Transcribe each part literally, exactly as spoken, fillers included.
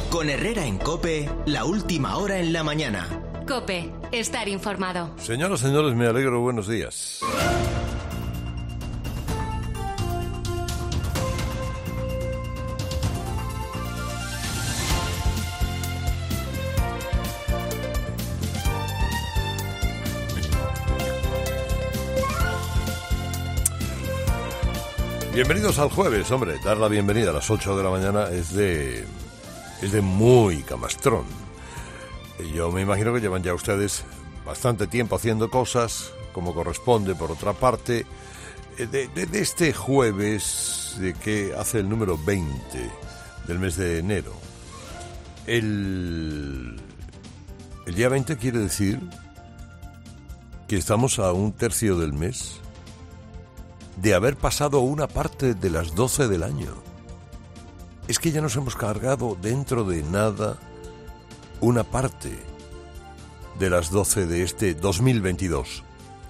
Con Herrera en COPE, la última hora en la mañana. COPE, estar informado. Señoras, señores, me alegro, buenos días. Bienvenidos al jueves, hombre. Dar la bienvenida a las ocho de la mañana es de... es de muy camastrón. Yo me imagino que llevan ya ustedes bastante tiempo haciendo cosas, como corresponde, por otra parte, de, de, de este jueves, de que hace el número veinte del mes de enero. El, el día veinte quiere decir que estamos a un tercio del mes de haber pasado una parte de las doce del año. Es que ya nos hemos cargado dentro de nada una parte de las doce de este dos mil veintidós.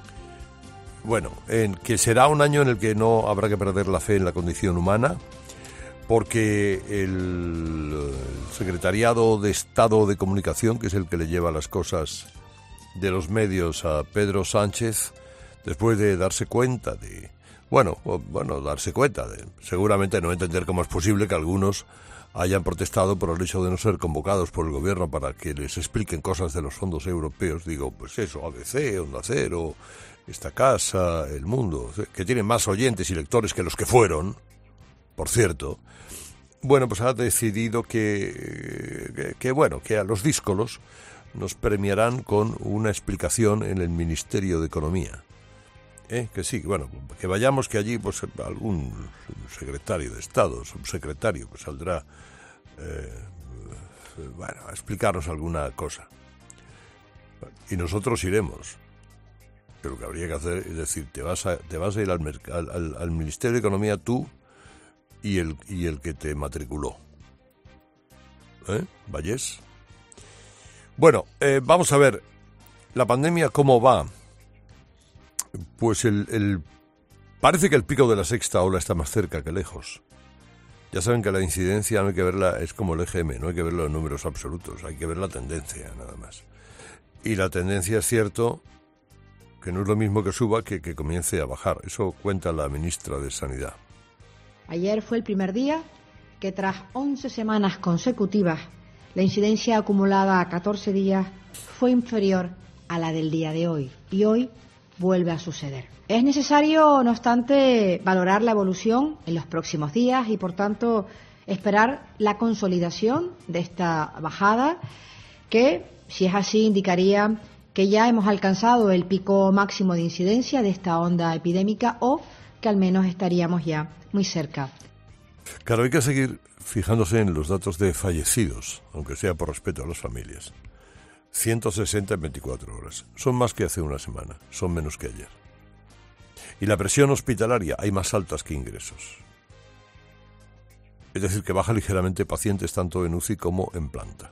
Bueno, en que será un año en el que no habrá que perder la fe en la condición humana, porque el Secretariado de Estado de Comunicación, que es el que le lleva las cosas de los medios a Pedro Sánchez, después de darse cuenta de... Bueno, bueno, darse cuenta de, seguramente no entender cómo es posible que algunos hayan protestado por el hecho de no ser convocados por el gobierno para que les expliquen cosas de los fondos europeos. Digo, pues eso, A B C, Onda Cero, esta casa, El Mundo, que tienen más oyentes y lectores que los que fueron, por cierto. Bueno, pues ha decidido que, que, que bueno, que a los díscolos nos premiarán con una explicación en el Ministerio de Economía. Eh, que sí, bueno, que vayamos, que allí pues algún secretario de Estado, subsecretario, pues saldrá eh, bueno, a explicarnos alguna cosa. Y nosotros iremos. Pero lo que habría que hacer es decir, te vas a, te vas a ir al, al, al, al Ministerio de Economía tú y el, y el que te matriculó. ¿Eh? ¿Vayés? Bueno, eh, vamos a ver, la pandemia, ¿cómo va? Pues el, el parece que el pico de la sexta ola está más cerca que lejos. Ya saben que la incidencia no hay que verla, es como el E G M, no hay que verlo en números absolutos, hay que ver la tendencia nada más. Y la tendencia es cierto que no es lo mismo que suba que que comience a bajar. Eso cuenta la ministra de Sanidad. Ayer fue el primer día que tras once semanas consecutivas la incidencia acumulada a catorce días fue inferior a la del día de hoy. Y hoy vuelve a suceder. Es necesario, no obstante, valorar la evolución en los próximos días y, por tanto, esperar la consolidación de esta bajada que, si es así, indicaría que ya hemos alcanzado el pico máximo de incidencia de esta onda epidémica o que al menos estaríamos ya muy cerca. Claro, hay que seguir fijándose en los datos de fallecidos, aunque sea por respeto a las familias. ciento sesenta en veinticuatro horas. Son más que hace una semana, son menos que ayer. Y la presión hospitalaria hay más altas que ingresos. Es decir, que baja ligeramente pacientes tanto en U C I como en planta.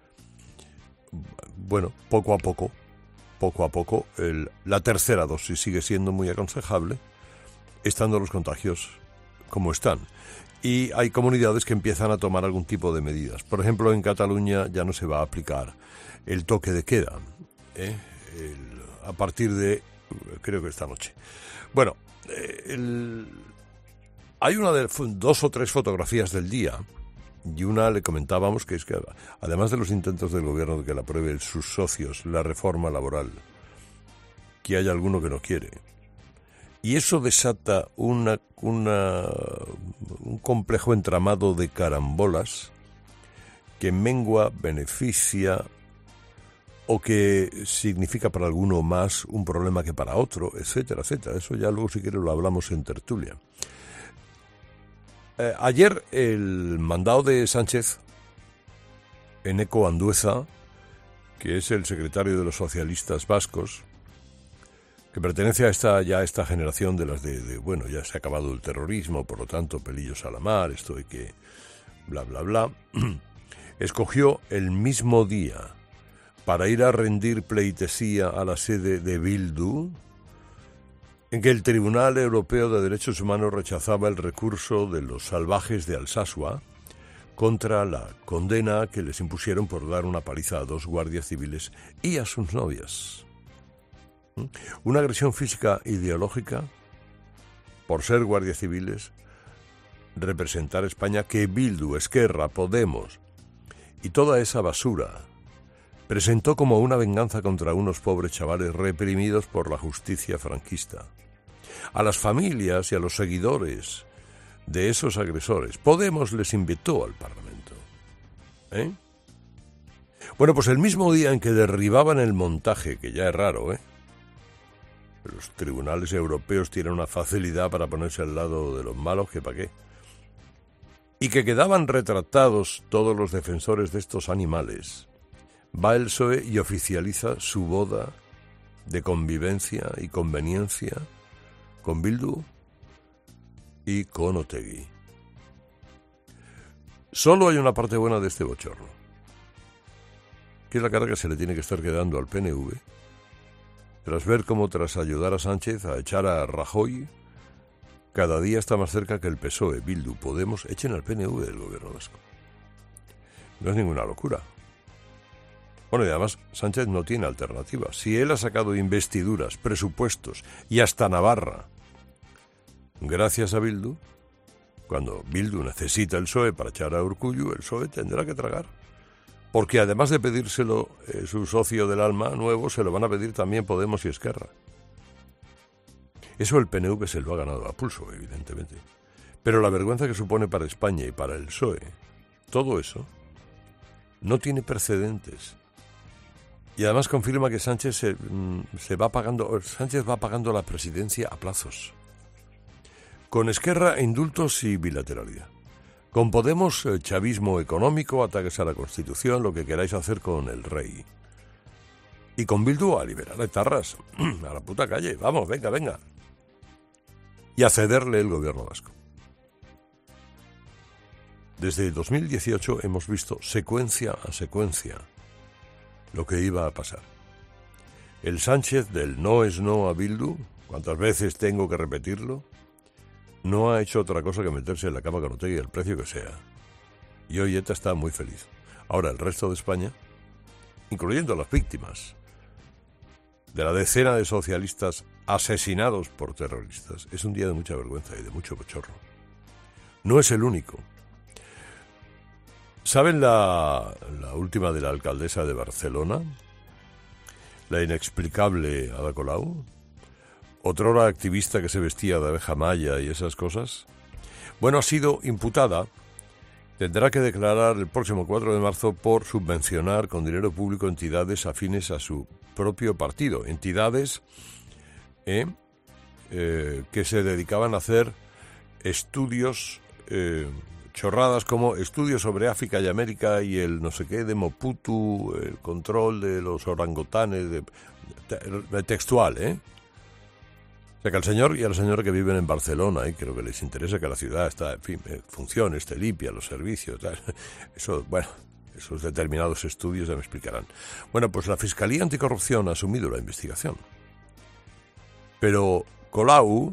Bueno, poco a poco, poco a poco, el, la tercera dosis sigue siendo muy aconsejable, estando los contagios como están. Y hay comunidades que empiezan a tomar algún tipo de medidas. Por ejemplo, en Cataluña ya no se va a aplicar el toque de queda, ¿eh? el, a partir de, creo que esta noche. Bueno, el, hay una de dos o tres fotografías del día, y una le comentábamos que es que, además de los intentos del gobierno de que la aprueben sus socios, la reforma laboral, que hay alguno que no quiere. Y eso desata una, una, un complejo entramado de carambolas que mengua, beneficia o que significa para alguno más un problema que para otro, etcétera, etcétera. Eso ya luego si quiere lo hablamos en tertulia. Eh, ayer el mandado de Sánchez, Eneko Andueza, que es el secretario de los socialistas vascos, que pertenece a esta ya a esta generación de las de, de, bueno, ya se ha acabado el terrorismo, por lo tanto, pelillos a la mar, esto de que bla, bla, bla, escogió el mismo día para ir a rendir pleitesía a la sede de Bildu, en que el Tribunal Europeo de Derechos Humanos rechazaba el recurso de los salvajes de Alsasua contra la condena que les impusieron por dar una paliza a dos guardias civiles y a sus novias. Una agresión física ideológica por ser guardias civiles, representar España, que Bildu, Esquerra, Podemos y toda esa basura presentó como una venganza contra unos pobres chavales reprimidos por la justicia franquista. A las familias y a los seguidores de esos agresores, Podemos les invitó al Parlamento. ¿Eh? Bueno, pues el mismo día en que derribaban el montaje, que ya es raro, ¿eh? Los tribunales europeos tienen una facilidad para ponerse al lado de los malos que pa' qué. Y que quedaban retratados todos los defensores de estos animales, va el P S O E y oficializa su boda de convivencia y conveniencia con Bildu y con Otegi. Solo hay una parte buena de este bochorno, que es la cara que se le tiene que estar quedando al P N V, tras ver cómo tras ayudar a Sánchez a echar a Rajoy, cada día está más cerca que el P S O E, Bildu, Podemos echen al P N V del gobierno vasco. No es ninguna locura. Bueno, y además Sánchez no tiene alternativa. Si él ha sacado investiduras, presupuestos y hasta Navarra gracias a Bildu, cuando Bildu necesita el P S O E para echar a Urkullu, el P S O E tendrá que tragar. Porque además de pedírselo eh, su socio del alma nuevo, se lo van a pedir también Podemos y Esquerra. Eso el P N V se lo ha ganado a pulso, evidentemente. Pero la vergüenza que supone para España y para el P S O E, todo eso, no tiene precedentes. Y además confirma que Sánchez se, se va pagando, Sánchez va pagando la presidencia a plazos. Con Esquerra, indultos y bilateralidad. Con Podemos, chavismo económico, ataques a la Constitución, lo que queráis hacer con el rey. Y con Bildu a liberar etarras, a la puta calle, vamos, venga, venga. Y a cederle el gobierno vasco. Desde dos mil dieciocho hemos visto secuencia a secuencia lo que iba a pasar. El Sánchez del no es no a Bildu, cuántas veces tengo que repetirlo, no ha hecho otra cosa que meterse en la cama con Otegi al precio que sea. Y hoy ETA está muy feliz. Ahora el resto de España, incluyendo a las víctimas de la decena de socialistas asesinados por terroristas, es un día de mucha vergüenza y de mucho bochorno. No es el único. ¿Saben la, la última de la alcaldesa de Barcelona? La inexplicable Ada Colau. Otrora activista que se vestía de abeja maya y esas cosas. Bueno, ha sido imputada. Tendrá que declarar el próximo cuatro de marzo por subvencionar con dinero público entidades afines a su propio partido. Entidades eh, eh, que se dedicaban a hacer estudios... Eh, chorradas como estudios sobre África y América y el no sé qué de Mobutu, el control de los orangutanes, de, de, textual, ¿eh? O sea que al señor y a la señora que viven en Barcelona, y ¿eh? creo que les interesa que la ciudad está, en fin, funcione, esté limpia, los servicios, tal. Eso, bueno, esos determinados estudios ya me explicarán. Bueno, pues la Fiscalía Anticorrupción ha asumido la investigación. Pero Colau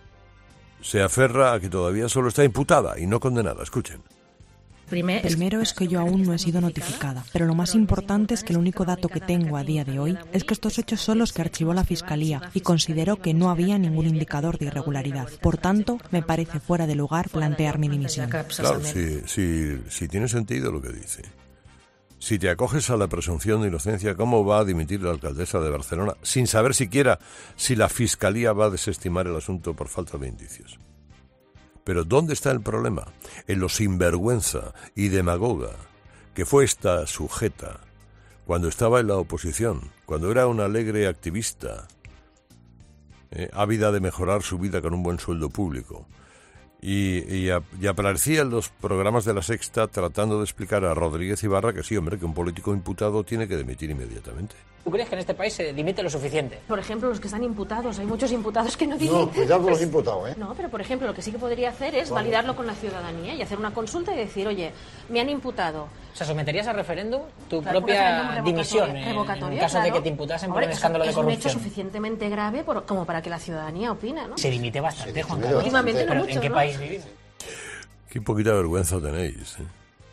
se aferra a que todavía solo está imputada y no condenada. Escuchen. Primero es que yo aún no he sido notificada, pero lo más importante es que el único dato que tengo a día de hoy es que estos hechos son los que archivó la Fiscalía y considero que no había ningún indicador de irregularidad. Por tanto, me parece fuera de lugar plantear mi dimisión. Claro, sí, sí, sí tiene sentido lo que dice. Si te acoges a la presunción de inocencia, ¿cómo va a dimitir la alcaldesa de Barcelona sin saber siquiera si la Fiscalía va a desestimar el asunto por falta de indicios? Pero ¿dónde está el problema? En lo sinvergüenza y demagoga que fue esta sujeta cuando estaba en la oposición, cuando era una alegre activista, eh, ávida de mejorar su vida con un buen sueldo público. Y, y, y aparecía en los programas de La Sexta tratando de explicar a Rodríguez Ibarra que sí, hombre, que un político imputado tiene que dimitir inmediatamente. ¿Tú crees que en este país se dimite lo suficiente? Por ejemplo, los que están imputados. Hay muchos imputados que no dimiten. No, cuidado con los imputados, ¿eh? No, pero por ejemplo, lo que sí que podría hacer es ¿Cómo? validarlo con la ciudadanía y hacer una consulta y decir, oye, me han imputado. O sea, ¿someterías a referéndum tu Claro, propia dimisión en, revocatoria, en caso claro. de que te imputasen por Hombre, un escándalo de corrupción? Es un hecho suficientemente grave por, como para que la ciudadanía opine, ¿no? Se dimite bastante, Se Juan dimite Carlos. Últimamente no ¿Pero mucho, en qué ¿no? país vivimos? Qué poquita vergüenza tenéis, ¿eh?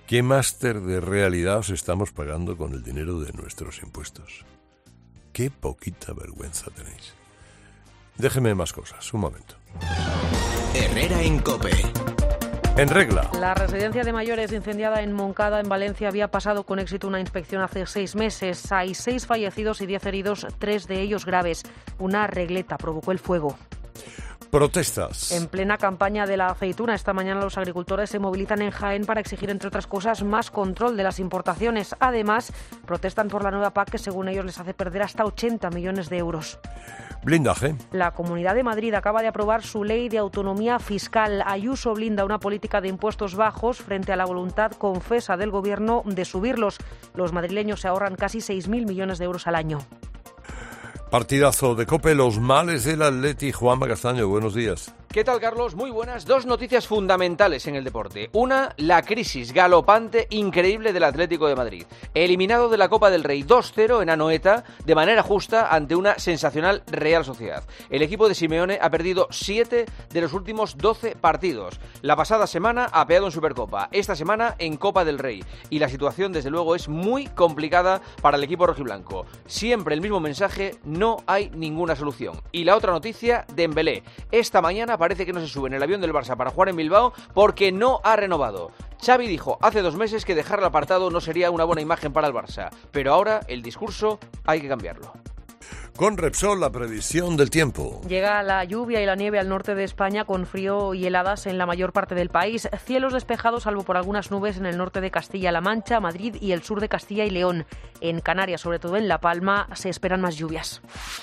¿Qué máster de realidad os estamos pagando con el dinero de nuestros impuestos? Qué poquita vergüenza tenéis. Déjeme más cosas, un momento. Herrera en COPE. En regla. La residencia de mayores incendiada en Moncada, en Valencia, había pasado con éxito una inspección hace seis meses. Hay seis fallecidos y diez heridos, tres de ellos graves. Una regleta provocó el fuego. Protestas. En plena campaña de la aceituna, esta mañana los agricultores se movilizan en Jaén para exigir, entre otras cosas, más control de las importaciones. Además, protestan por la nueva P A C que, según ellos, les hace perder hasta ochenta millones de euros. Blindaje. La Comunidad de Madrid acaba de aprobar su ley de autonomía fiscal. Ayuso blinda una política de impuestos bajos frente a la voluntad confesa del Gobierno de subirlos. Los madrileños se ahorran casi seis mil millones de euros al año. Partidazo de COPE, los males del Atleti. Juanma Castaño, buenos días. ¿Qué tal, Carlos? Muy buenas. Dos noticias fundamentales en el deporte. Una, la crisis galopante, increíble del Atlético de Madrid. Eliminado de la Copa del Rey dos cero en Anoeta, de manera justa, ante una sensacional Real Sociedad. El equipo de Simeone ha perdido siete de los últimos doce partidos. La pasada semana apeado en Supercopa, esta semana en Copa del Rey. Y la situación, desde luego, es muy complicada para el equipo rojiblanco. Siempre el mismo mensaje, no hay ninguna solución. Y la otra noticia, Dembélé. Esta mañana parece que no se sube en el avión del Barça para jugar en Bilbao porque no ha renovado. Xavi dijo hace dos meses que dejar el apartado no sería una buena imagen para el Barça, pero ahora el discurso hay que cambiarlo. Con Repsol, la previsión del tiempo. Llega la lluvia y la nieve al norte de España con frío y heladas en la mayor parte del país. Cielos despejados, salvo por algunas nubes en el norte de Castilla-La Mancha, Madrid y el sur de Castilla y León. En Canarias, sobre todo en La Palma, se esperan más lluvias.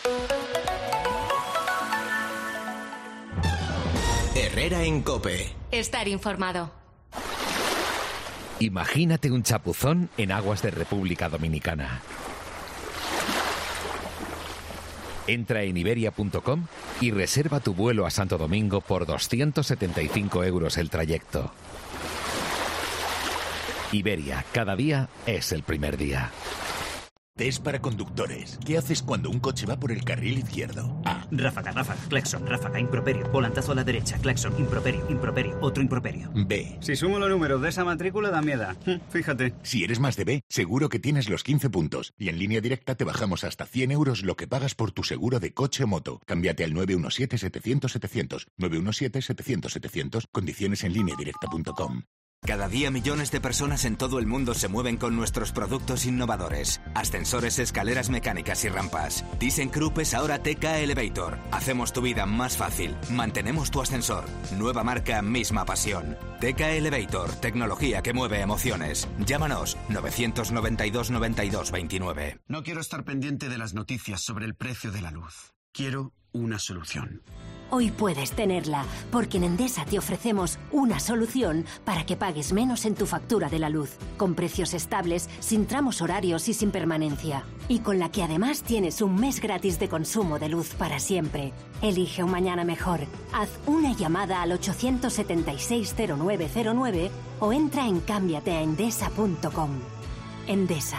Herrera en COPE. Estar informado. Imagínate un chapuzón en aguas de República Dominicana. Entra en iberia punto com y reserva tu vuelo a Santo Domingo por doscientos setenta y cinco euros el trayecto. Iberia, cada día es el primer día. Test para conductores. ¿Qué haces cuando un coche va por el carril izquierdo? A. Ráfaga, ráfaga, claxon, ráfaga, improperio, volantazo a la derecha, claxon, improperio, improperio, otro improperio. B. Si sumo los números de esa matrícula da miedo. Fíjate. Si eres más de B, seguro que tienes los quince puntos. Y en Línea Directa te bajamos hasta cien euros lo que pagas por tu seguro de coche o moto. Cámbiate al nueve uno siete setecientos setecientos. nueve uno siete setecientos setecientos. Condiciones en línea directa punto com. Cada día millones de personas en todo el mundo se mueven con nuestros productos innovadores. Ascensores, escaleras mecánicas y rampas. ThyssenKrupp es ahora T K Elevator. Hacemos tu vida más fácil. Mantenemos tu ascensor. Nueva marca, misma pasión. T K Elevator, tecnología que mueve emociones. Llámanos novecientos noventa y dos noventa y dos veintinueve. No quiero estar pendiente de las noticias sobre el precio de la luz. Quiero una solución. Hoy puedes tenerla, porque en Endesa te ofrecemos una solución para que pagues menos en tu factura de la luz, con precios estables, sin tramos horarios y sin permanencia. Y con la que además tienes un mes gratis de consumo de luz para siempre. Elige un mañana mejor. Haz una llamada al ochocientos setenta y seis cero nueve cero nueve o entra en cámbiate a endesa punto com. Endesa.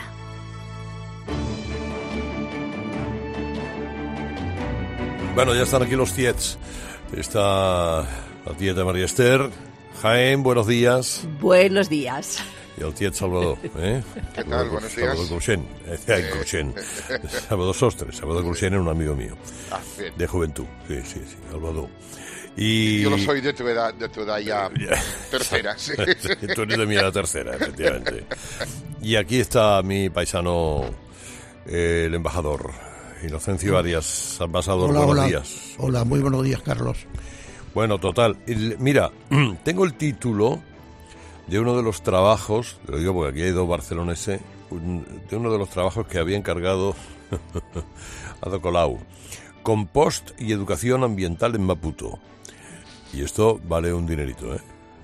Bueno, ya están aquí los tiets. Está la tieta María Esther. Jaén, buenos días. Buenos días. Y el tiet Salvador. ¿eh? ¿Qué tal? Buenos días. Salvador Cruxent. Eh, Cruxent. Salvador Sostres. Salvador Cruxent era un amigo mío. Ah, bien. De juventud. Sí, sí, sí. Salvador. Y... Yo lo soy de tu edad, de tu edad ya tercera. Sí. Tú eres de mi edad tercera, efectivamente. Y aquí está mi paisano, eh, el embajador. Inocencio Arias, ambasador, hola, buenos hola. días. Hola, muy buenos días, Carlos. Bueno, total. El, mira, tengo el título de uno de los trabajos, lo digo porque aquí hay dos barceloneses, un, de uno de los trabajos que había encargado Ada Colau. Compost y educación ambiental en Maputo. Y esto vale un dinerito, ¿eh?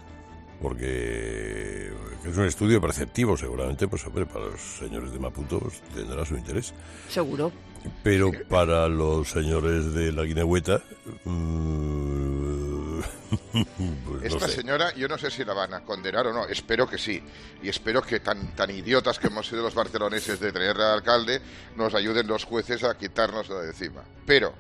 Porque es un estudio perceptivo, seguramente, pues hombre, para los señores de Maputo pues, tendrá su interés. Seguro. Pero para los señores de la Guinehueta, mmm, pues esta no sé. señora, yo no sé si la van a condenar o no, espero que sí. Y espero que tan, tan idiotas que hemos sido los barceloneses de traer al alcalde, nos ayuden los jueces a quitárnosla de encima. Pero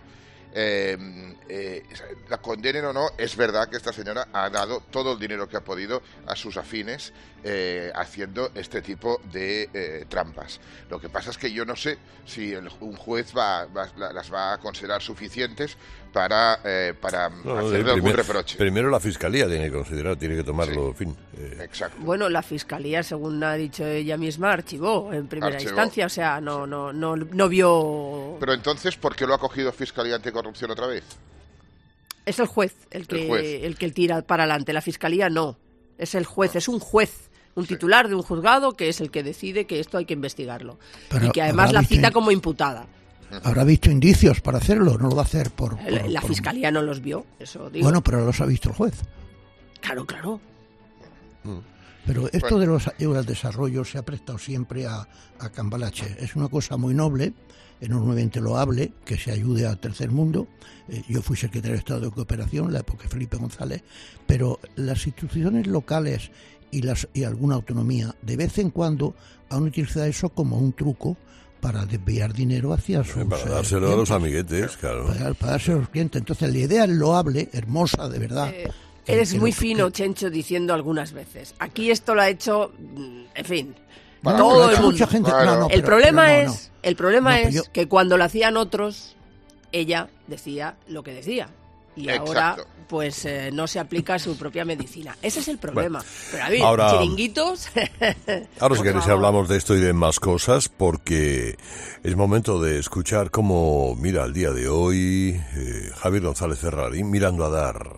eh, eh, la condenen o no, es verdad que esta señora ha dado todo el dinero que ha podido a sus afines eh, haciendo este tipo de eh, trampas. Lo que pasa es que yo no sé si el, un juez va, va, las va a considerar suficientes para, eh, para no, hacerle primer, algún reproche. Primero la Fiscalía tiene que considerar, tiene que tomarlo, en fin. Eh. Exacto. Bueno, la Fiscalía, según ha dicho ella misma, archivó en primera Archivó. instancia, o sea, no, no, no, no vio... Pero entonces, ¿por qué lo ha cogido Fiscalía Anticorrupción otra vez? Es el juez el que, el juez. el que tira para adelante, la Fiscalía no. Es el juez, es un juez, un titular de un juzgado que es el que decide que esto hay que investigarlo. Pero y que además la visto cita in... como imputada. Habrá visto indicios para hacerlo, no lo va a hacer por... por La, la por... Fiscalía no los vio, eso digo. Bueno, pero los ha visto el juez. Claro, claro. Pero esto bueno. de los ayudas al desarrollo se ha prestado siempre a, a cambalache. Es una cosa muy noble, enormemente loable, que se ayude al tercer mundo. Eh, yo fui secretario de Estado de Cooperación en la época de Felipe González, pero las instituciones locales y, las, y alguna autonomía de vez en cuando han utilizado eso como un truco para desviar dinero hacia sus... Para dárselo eh, a los amiguetes, claro. Para, para dárselo a los clientes. Entonces la idea es loable, hermosa, de verdad. Eh, eres muy fino, Chencho, diciendo algunas veces. Aquí esto lo ha hecho, en fin... Bueno, todo el mundo. Mucha gente, no, no, el pero, problema pero no, es, no. el problema No, pero es yo... que cuando lo hacían otros, ella decía lo que decía. Y Exacto. ahora, pues, eh, no se aplica su propia medicina. Ese es el problema. Bueno, pero a ver, ahora, chiringuitos... Ahora si queréis hablamos de esto y de más cosas, porque es momento de escuchar cómo mira el día de hoy eh, Javier González Ferrarín mirando a dar...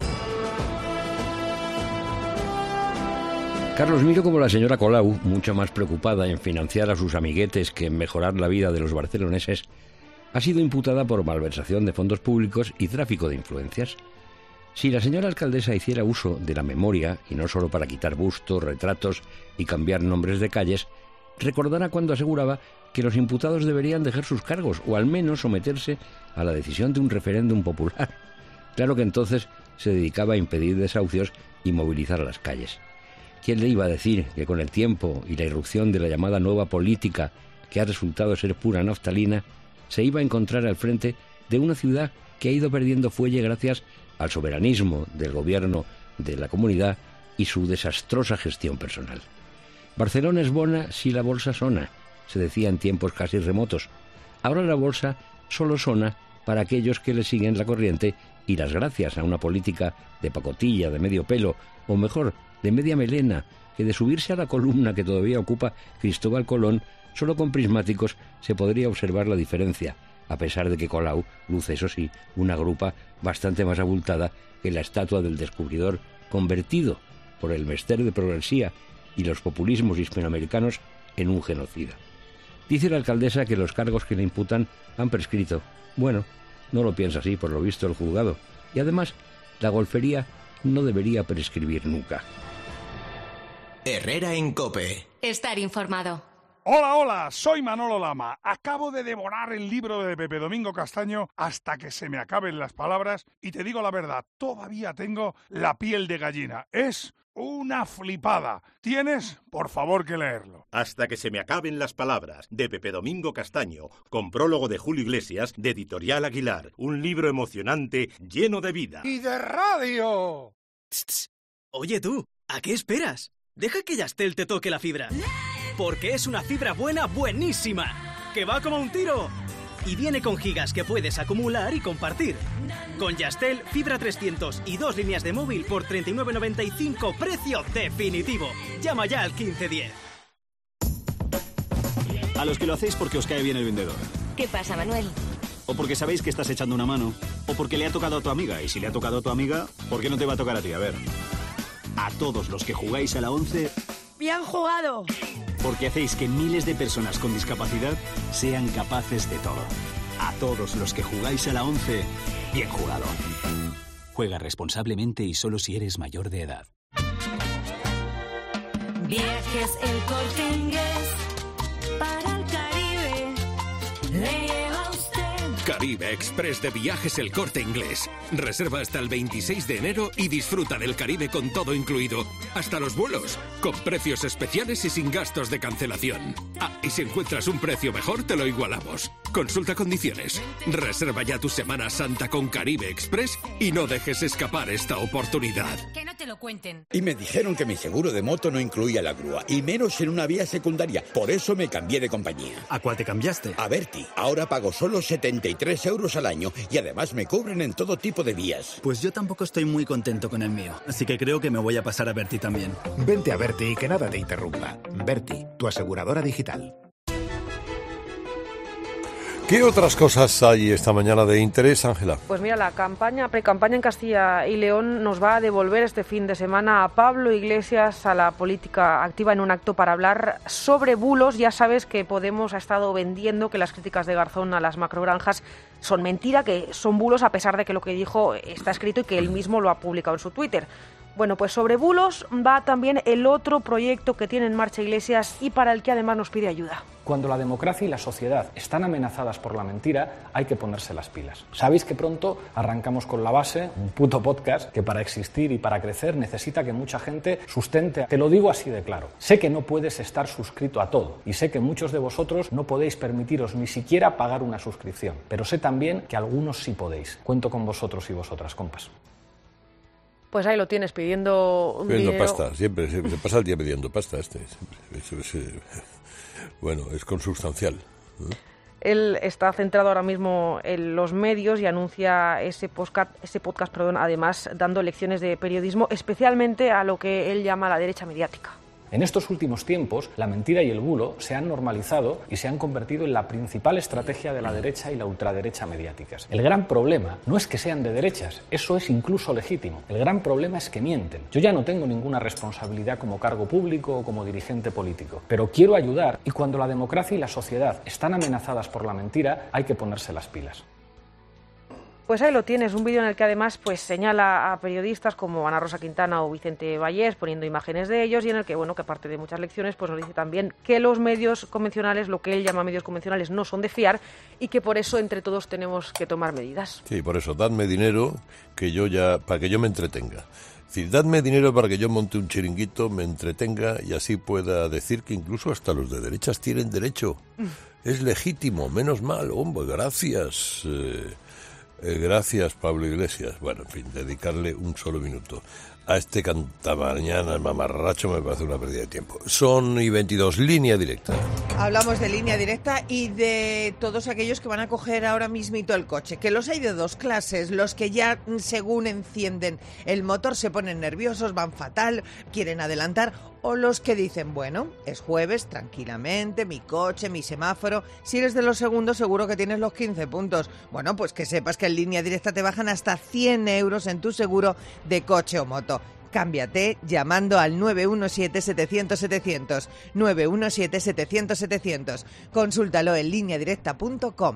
Carlos, miro como la señora Colau, mucho más preocupada en financiar a sus amiguetes que en mejorar la vida de los barceloneses, ha sido imputada por malversación de fondos públicos y tráfico de influencias. Si la señora alcaldesa hiciera uso de la memoria, y no solo para quitar bustos, retratos y cambiar nombres de calles, recordará cuando aseguraba que los imputados deberían dejar sus cargos o al menos someterse a la decisión de un referéndum popular. Claro que entonces se dedicaba a impedir desahucios y movilizar las calles. ¿Quién le iba a decir que con el tiempo y la irrupción de la llamada nueva política, que ha resultado ser pura naftalina, se iba a encontrar al frente de una ciudad que ha ido perdiendo fuelle gracias al soberanismo del gobierno de la comunidad y su desastrosa gestión personal? Barcelona es bona si la bolsa sona, se decía en tiempos casi remotos. Ahora la bolsa solo sona para aquellos que le siguen la corriente y las gracias a una política de pacotilla, de medio pelo, o mejor, de media melena, que de subirse a la columna que todavía ocupa Cristóbal Colón, solo con prismáticos se podría observar la diferencia, a pesar de que Colau luce, eso sí, una grupa bastante más abultada que la estatua del descubridor convertido por el mester de progresía y los populismos hispanoamericanos en un genocida. Dice la alcaldesa que los cargos que le imputan han prescrito. Bueno, no lo piensa así, por lo visto, el juzgado. Y además, la golfería no debería prescribir nunca. Herrera en COPE. Estar informado. Hola, hola, soy Manolo Lama. Acabo de devorar el libro de Pepe Domingo Castaño hasta que se me acaben las palabras y te digo la verdad, todavía tengo la piel de gallina. Es una flipada. ¿Tienes? Por favor, que leerlo. Hasta que se me acaben las palabras, de Pepe Domingo Castaño, con prólogo de Julio Iglesias, de Editorial Aguilar. Un libro emocionante, lleno de vida. ¡Y de radio! Tss, tss. Oye tú, ¿a qué esperas? Deja que Yastel te toque la fibra. Porque es una fibra buena, buenísima, que va como un tiro. Y viene con gigas que puedes acumular y compartir. Con Yastel, fibra trescientos y dos líneas de móvil por treinta y nueve noventa y cinco, precio definitivo. Llama ya al quince diez. A los que lo hacéis porque os cae bien el vendedor. ¿Qué pasa, Manuel? O porque sabéis que estás echando una mano. O porque le ha tocado a tu amiga. Y si le ha tocado a tu amiga, ¿por qué no te va a tocar a ti? A ver. A todos los que jugáis a la once... ¡Bien jugado! Porque hacéis que miles de personas con discapacidad sean capaces de todo. A todos los que jugáis a la once, bien jugado. Juega responsablemente y solo si eres mayor de edad. Viajes El Corte Inglés para el Caribe. Le lleva usted. Caribe Express de Viajes El Corte Inglés. Reserva hasta el veintiséis de enero y disfruta del Caribe con todo incluido, hasta los vuelos, con precios especiales y sin gastos de cancelación. Ah, y si encuentras un precio mejor, te lo igualamos. Consulta condiciones. Reserva ya tu Semana Santa con Caribe Express y no dejes escapar esta oportunidad. Que no te lo cuenten. Y me dijeron que mi seguro de moto no incluía la grúa, y menos en una vía secundaria. Por eso me cambié de compañía. ¿A cuál te cambiaste? A Berti. Ahora pago solo setenta y tres euros al año y además me cubren en todo tipo de vías. Pues yo tampoco estoy muy contento con el mío, así que creo que me voy a pasar a Berti también. Vente a Berti y que nada te interrumpa. Berti, tu aseguradora digital. ¿Qué otras cosas hay esta mañana de interés, Ángela? Pues mira, la campaña, precampaña en Castilla y León nos va a devolver este fin de semana a Pablo Iglesias a la política activa en un acto para hablar sobre bulos. Ya sabes que Podemos ha estado vendiendo que las críticas de Garzón a las macrogranjas son mentira, que son bulos, a pesar de que lo que dijo está escrito y que él mismo lo ha publicado en su Twitter. Bueno, pues sobre bulos va también el otro proyecto que tiene en marcha Iglesias y para el que además nos pide ayuda. Cuando la democracia y la sociedad están amenazadas por la mentira, hay que ponerse las pilas. Sabéis que pronto arrancamos con La Base, un puto podcast que para existir y para crecer necesita que mucha gente sustente. Te lo digo así de claro. Sé que no puedes estar suscrito a todo y sé que muchos de vosotros no podéis permitiros ni siquiera pagar una suscripción, pero sé también que algunos sí podéis. Cuento con vosotros y vosotras, compas. Pues ahí lo tienes, pidiendo un Pidiendo dinero. pasta, siempre, se, se pasa el día pidiendo pasta este. Siempre, es, es, bueno, es consubstancial. ¿eh? Él está centrado ahora mismo en los medios y anuncia ese podcast, ese podcast, perdón, además dando lecciones de periodismo, especialmente a lo que él llama la derecha mediática. En estos últimos tiempos, la mentira y el bulo se han normalizado y se han convertido en la principal estrategia de la derecha y la ultraderecha mediáticas. El gran problema no es que sean de derechas, eso es incluso legítimo. El gran problema es que mienten. Yo ya no tengo ninguna responsabilidad como cargo público o como dirigente político, pero quiero ayudar y cuando la democracia y la sociedad están amenazadas por la mentira, hay que ponerse las pilas. Pues ahí lo tienes, un vídeo en el que además pues señala a periodistas como Ana Rosa Quintana o Vicente Vallés poniendo imágenes de ellos y en el que, bueno, que aparte de muchas lecciones, pues nos dice también que los medios convencionales, lo que él llama medios convencionales, no son de fiar y que por eso entre todos tenemos que tomar medidas. Sí, por eso, dadme dinero que yo ya, para que yo me entretenga. Es decir, dadme dinero para que yo monte un chiringuito, me entretenga y así pueda decir que incluso hasta los de derechas tienen derecho. Mm. Es legítimo, menos mal, hombre, gracias. Eh, Eh, gracias, Pablo Iglesias. Bueno, en fin, dedicarle un solo minuto a este cantamañana mamarracho me parece una pérdida de tiempo. Son y veintidós, línea directa. Hablamos de línea directa y de todos aquellos que van a coger ahora mismito el coche, que los hay de dos clases, los que ya según encienden el motor se ponen nerviosos, van fatal, quieren adelantar, o los que dicen, bueno, es jueves, tranquilamente, mi coche, mi semáforo. Si eres de los segundos, seguro que tienes los quince puntos. Bueno, pues que sepas que en línea directa te bajan hasta cien euros en tu seguro de coche o moto. Cámbiate llamando al nueve uno siete, setecientos, setecientos, nueve uno siete, setecientos, setecientos. Consúltalo en línea directa punto com.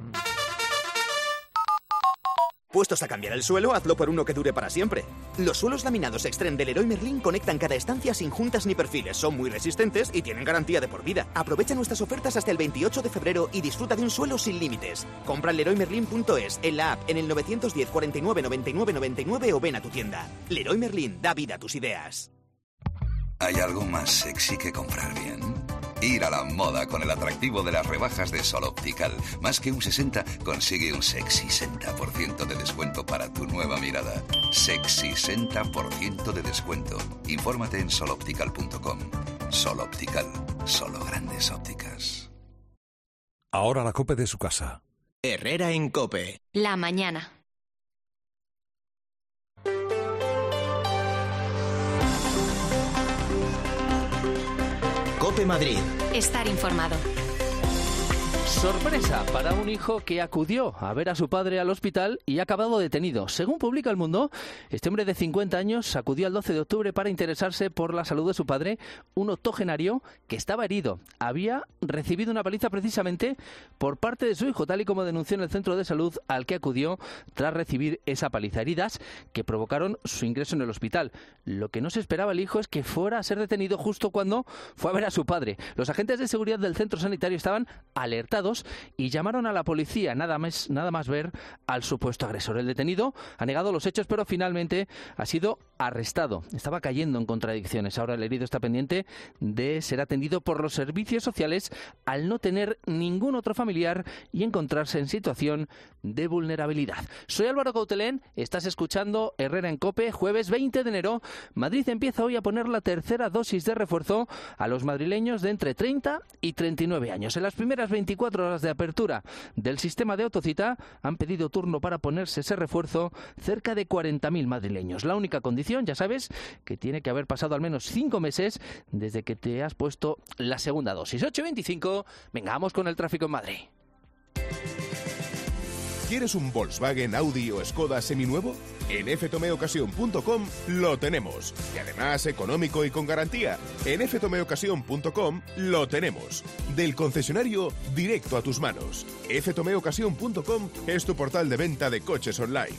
¿Puestos a cambiar el suelo? Hazlo por uno que dure para siempre. Los suelos laminados Extreme de Leroy Merlin conectan cada estancia sin juntas ni perfiles. Son muy resistentes y tienen garantía de por vida. Aprovecha nuestras ofertas hasta el veintiocho de febrero y disfruta de un suelo sin límites. Compra en leroy merlin punto es, en la app, en el nueve uno cero, cuarenta y nueve, noventa y nueve, noventa y nueve o ven a tu tienda. Leroy Merlin, da vida a tus ideas. ¿Hay algo más sexy que comprar bien? Ir a la moda con el atractivo de las rebajas de Sol Optical. Más que un sesenta, consigue un sexy sesenta por ciento de descuento para tu nueva mirada. Sexy sesenta por ciento de descuento. Infórmate en sol optical punto com. Sol Optical. Solo grandes ópticas. Ahora la COPE de su casa. Herrera en COPE. La mañana. COPE Madrid. Estar informado. Sorpresa para un hijo que acudió a ver a su padre al hospital y ha acabado detenido. Según publica El Mundo, este hombre de cincuenta años acudió el doce de octubre para interesarse por la salud de su padre, un octogenario que estaba herido. Había recibido una paliza precisamente por parte de su hijo, tal y como denunció en el centro de salud al que acudió tras recibir esa paliza. Heridas que provocaron su ingreso en el hospital. Lo que no se esperaba el hijo es que fuera a ser detenido justo cuando fue a ver a su padre. Los agentes de seguridad del centro sanitario estaban alertados arrestados y llamaron a la policía nada más, nada más ver al supuesto agresor. El detenido ha negado los hechos, pero finalmente ha sido arrestado. Estaba cayendo en contradicciones. Ahora el herido está pendiente de ser atendido por los servicios sociales al no tener ningún otro familiar y encontrarse en situación de vulnerabilidad. Soy Álvaro Coutelén, estás escuchando Herrera en COPE, jueves veinte de enero. Madrid empieza hoy a poner la tercera dosis de refuerzo a los madrileños de entre treinta y treinta y nueve años. En las primeras veinticuatro horas de apertura del sistema de autocita han pedido turno para ponerse ese refuerzo cerca de cuarenta mil madrileños. La única condición, ya sabes, que tiene que haber pasado al menos cinco meses desde que te has puesto la segunda dosis. ocho y veinticinco, venga, vamos con el tráfico en Madrid. ¿Quieres un Volkswagen, Audi o Skoda seminuevo? En f tome ocasión punto com lo tenemos. Y además económico y con garantía. En f tome ocasión punto com lo tenemos. Del concesionario directo a tus manos. f tome ocasión punto com es tu portal de venta de coches online.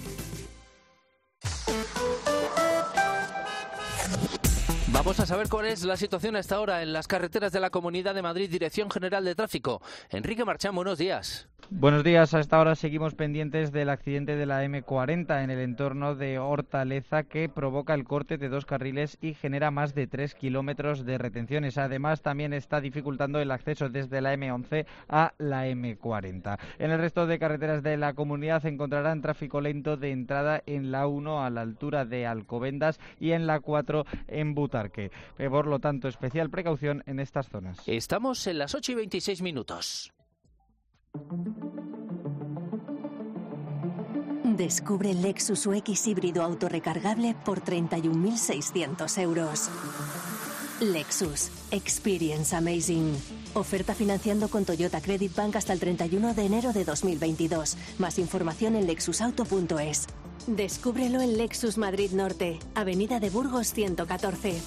Vamos a saber cuál es la situación a esta hora en las carreteras de la Comunidad de Madrid, Dirección General de Tráfico. Enrique Marchán, buenos días. Buenos días, a esta hora seguimos pendientes del accidente de la eme cuarenta en el entorno de Hortaleza que provoca el corte de dos carriles y genera más de tres kilómetros de retenciones. Además, también está dificultando el acceso desde la eme once a la eme cuarenta. En el resto de carreteras de la comunidad encontrarán tráfico lento de entrada en la uno a la altura de Alcobendas y en la cuatro en Butarque. Por lo tanto, especial precaución en estas zonas. Estamos en las ocho y veintiséis minutos. Descubre el Lexus U X híbrido autorrecargable por treinta y un mil seiscientos euros. Lexus. Experience Amazing. Oferta financiando con Toyota Credit Bank hasta el treinta y uno de enero de dos mil veintidós. Más información en lexus auto punto es. Descúbrelo en Lexus Madrid Norte, Avenida de Burgos ciento catorce.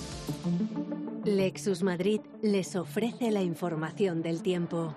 Lexus Madrid les ofrece la información del tiempo.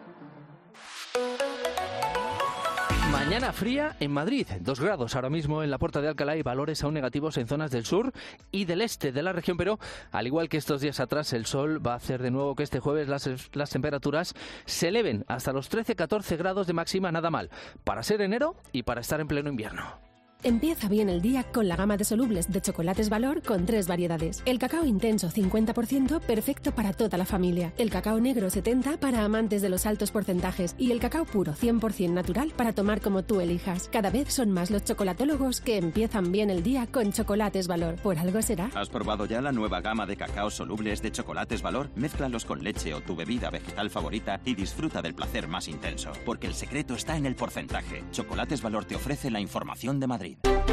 Mañana fría en Madrid, dos grados ahora mismo en la Puerta de Alcalá y valores aún negativos en zonas del sur y del este de la región, pero al igual que estos días atrás, el sol va a hacer de nuevo que este jueves las, las temperaturas se eleven hasta los trece a catorce grados de máxima, nada mal, para ser enero y para estar en pleno invierno. Empieza bien el día con la gama de solubles de Chocolates Valor con tres variedades. El cacao intenso cincuenta por ciento, perfecto para toda la familia. El cacao negro setenta por ciento para amantes de los altos porcentajes. Y el cacao puro cien por ciento natural para tomar como tú elijas. Cada vez son más los chocolatólogos que empiezan bien el día con Chocolates Valor. ¿Por algo será? ¿Has probado ya la nueva gama de cacaos solubles de Chocolates Valor? Mézclalos con leche o tu bebida vegetal favorita y disfruta del placer más intenso. Porque el secreto está en el porcentaje. Chocolates Valor te ofrece la información de Madrid.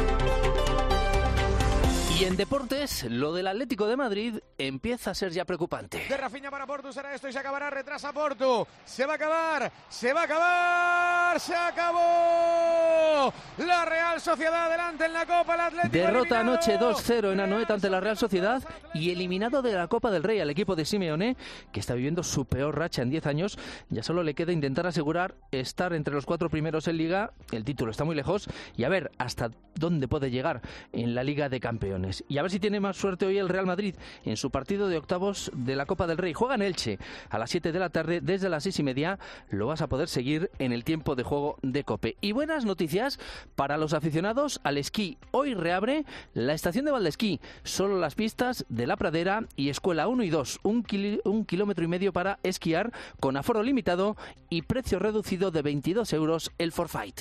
Y en deportes, lo del Atlético de Madrid empieza a ser ya preocupante. De Rafinha para Portu será esto y se acabará, retrasa Portu. Se va a acabar, se va a acabar, se acabó. La Real Sociedad adelante en la Copa, el Atlético derrota eliminado. anoche dos cero en Anoeta ante la Real Sociedad y eliminado de la Copa del Rey al equipo de Simeone, que está viviendo su peor racha en diez años. Ya solo le queda intentar asegurar estar entre los cuatro primeros en Liga. El título está muy lejos y a ver hasta dónde puede llegar en la Liga de Campeones. Y a ver si tiene más suerte hoy el Real Madrid en su partido de octavos de la Copa del Rey. Juega en Elche a las siete de la tarde, desde las seis y media lo vas a poder seguir en el tiempo de juego de COPE. Y buenas noticias para los aficionados al esquí. Hoy reabre la estación de Valdesquí, solo las pistas de La Pradera y Escuela uno y dos, un, kil- un kilómetro y medio para esquiar con aforo limitado y precio reducido de veintidós euros el forfait.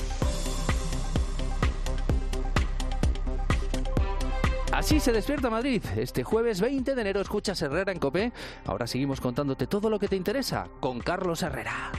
Así se despierta Madrid. Este jueves veinte de enero escuchas Herrera en COPE. Ahora seguimos contándote todo lo que te interesa con Carlos Herrera.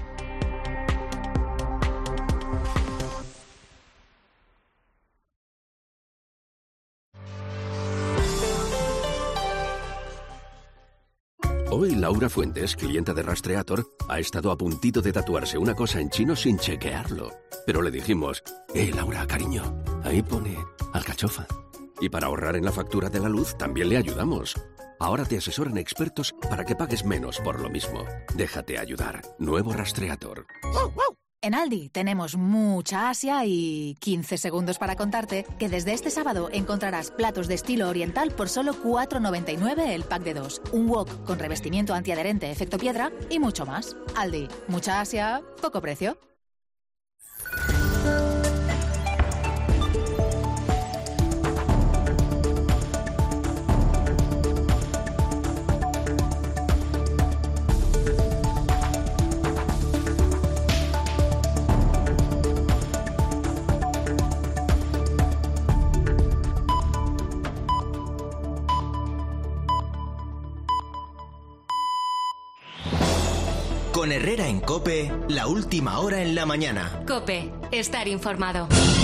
Hoy Laura Fuentes, clienta de Rastreator, ha estado a puntito de tatuarse una cosa en chino sin chequearlo. Pero le dijimos, eh, Laura, cariño, ahí pone alcachofa. Y para ahorrar en la factura de la luz también le ayudamos. Ahora te asesoran expertos para que pagues menos por lo mismo. Déjate ayudar. Nuevo Rastreator. En Aldi tenemos mucha Asia y quince segundos para contarte que desde este sábado encontrarás platos de estilo oriental por solo cuatro noventa y nueve el pack de dos, un wok con revestimiento antiadherente efecto piedra y mucho más. Aldi, mucha Asia, poco precio. Con Herrera en COPE, la última hora en la mañana. COPE, estar informado.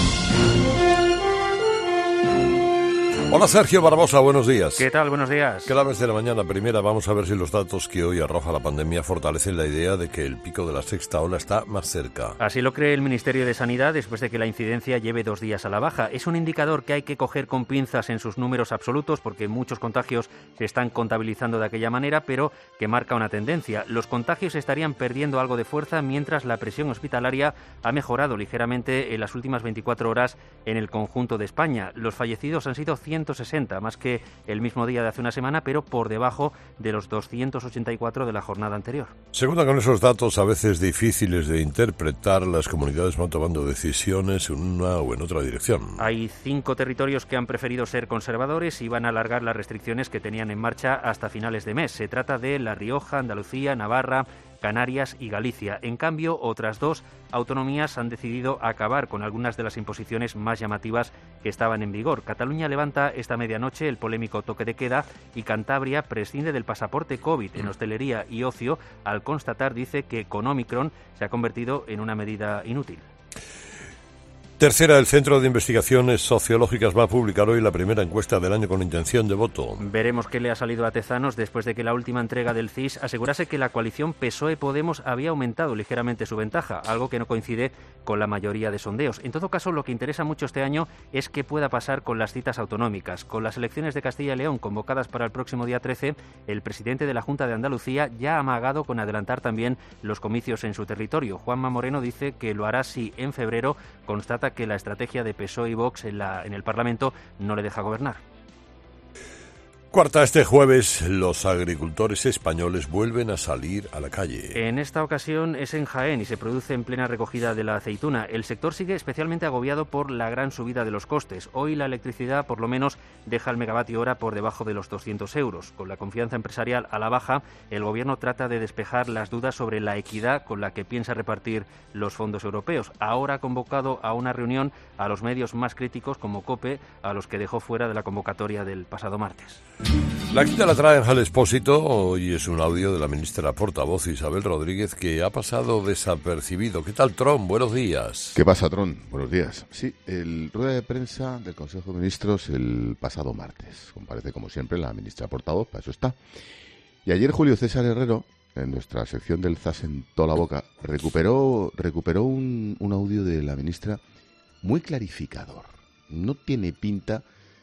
Hola Sergio Barbosa, buenos días. ¿Qué tal? Buenos días. Claves de la mañana. Primera, vamos a ver si los datos que hoy arroja la pandemia fortalecen la idea de que el pico de la sexta ola está más cerca. Así lo cree el Ministerio de Sanidad después de que la incidencia lleve dos días a la baja. Es un indicador que hay que coger con pinzas en sus números absolutos porque muchos contagios se están contabilizando de aquella manera, pero que marca una tendencia. Los contagios estarían perdiendo algo de fuerza mientras la presión hospitalaria ha mejorado ligeramente en las últimas veinticuatro horas en el conjunto de España. Los fallecidos han sido ciento sesenta, más que el mismo día de hace una semana, pero por debajo de los doscientos ochenta y cuatro de la jornada anterior. Según con esos datos a veces difíciles de interpretar, las comunidades van tomando decisiones en una o en otra dirección. Hay cinco territorios que han preferido ser conservadores y van a alargar las restricciones que tenían en marcha hasta finales de mes. Se trata de La Rioja, Andalucía, Navarra, Canarias y Galicia. En cambio, otras dos autonomías han decidido acabar con algunas de las imposiciones más llamativas que estaban en vigor. Cataluña levanta esta medianoche el polémico toque de queda y Cantabria prescinde del pasaporte COVID en hostelería y ocio al constatar, dice, que con Omicron se ha convertido en una medida inútil. Tercera, el Centro de Investigaciones Sociológicas va a publicar hoy la primera encuesta del año con intención de voto. Veremos qué le ha salido a Tezanos después de que la última entrega del C I S asegurase que la coalición P S O E-Podemos había aumentado ligeramente su ventaja, algo que no coincide con la mayoría de sondeos. En todo caso, lo que interesa mucho este año es qué pueda pasar con las citas autonómicas. Con las elecciones de Castilla y León convocadas para el próximo día trece, el presidente de la Junta de Andalucía ya ha amagado con adelantar también los comicios en su territorio. Juanma Moreno dice que lo hará si en febrero constata que la estrategia de P S O E y Vox en, la, en el Parlamento no le deja gobernar. Cuarta, este jueves los agricultores españoles vuelven a salir a la calle. En esta ocasión es en Jaén y se produce en plena recogida de la aceituna. El sector sigue especialmente agobiado por la gran subida de los costes. Hoy la electricidad por lo menos deja el megavatio hora por debajo de los doscientos euros. Con la confianza empresarial a la baja, el gobierno trata de despejar las dudas sobre la equidad con la que piensa repartir los fondos europeos. Ahora ha convocado a una reunión a los medios más críticos como COPE, a los que dejó fuera de la convocatoria del pasado martes. La quinta la trae Ángel Expósito. Hoy es un audio de la ministra portavoz Isabel Rodríguez que ha pasado desapercibido. ¿Qué tal, Tron? Buenos días. ¿Qué pasa, Tron? Buenos días. Sí, el rueda de prensa del Consejo de Ministros el pasado martes. Comparece, como siempre, la ministra portavoz, para eso está. Y ayer Julio César Herrero, en nuestra sección del Zas en toda la boca, recuperó, recuperó un, un audio de la ministra muy clarificador. No tiene pinta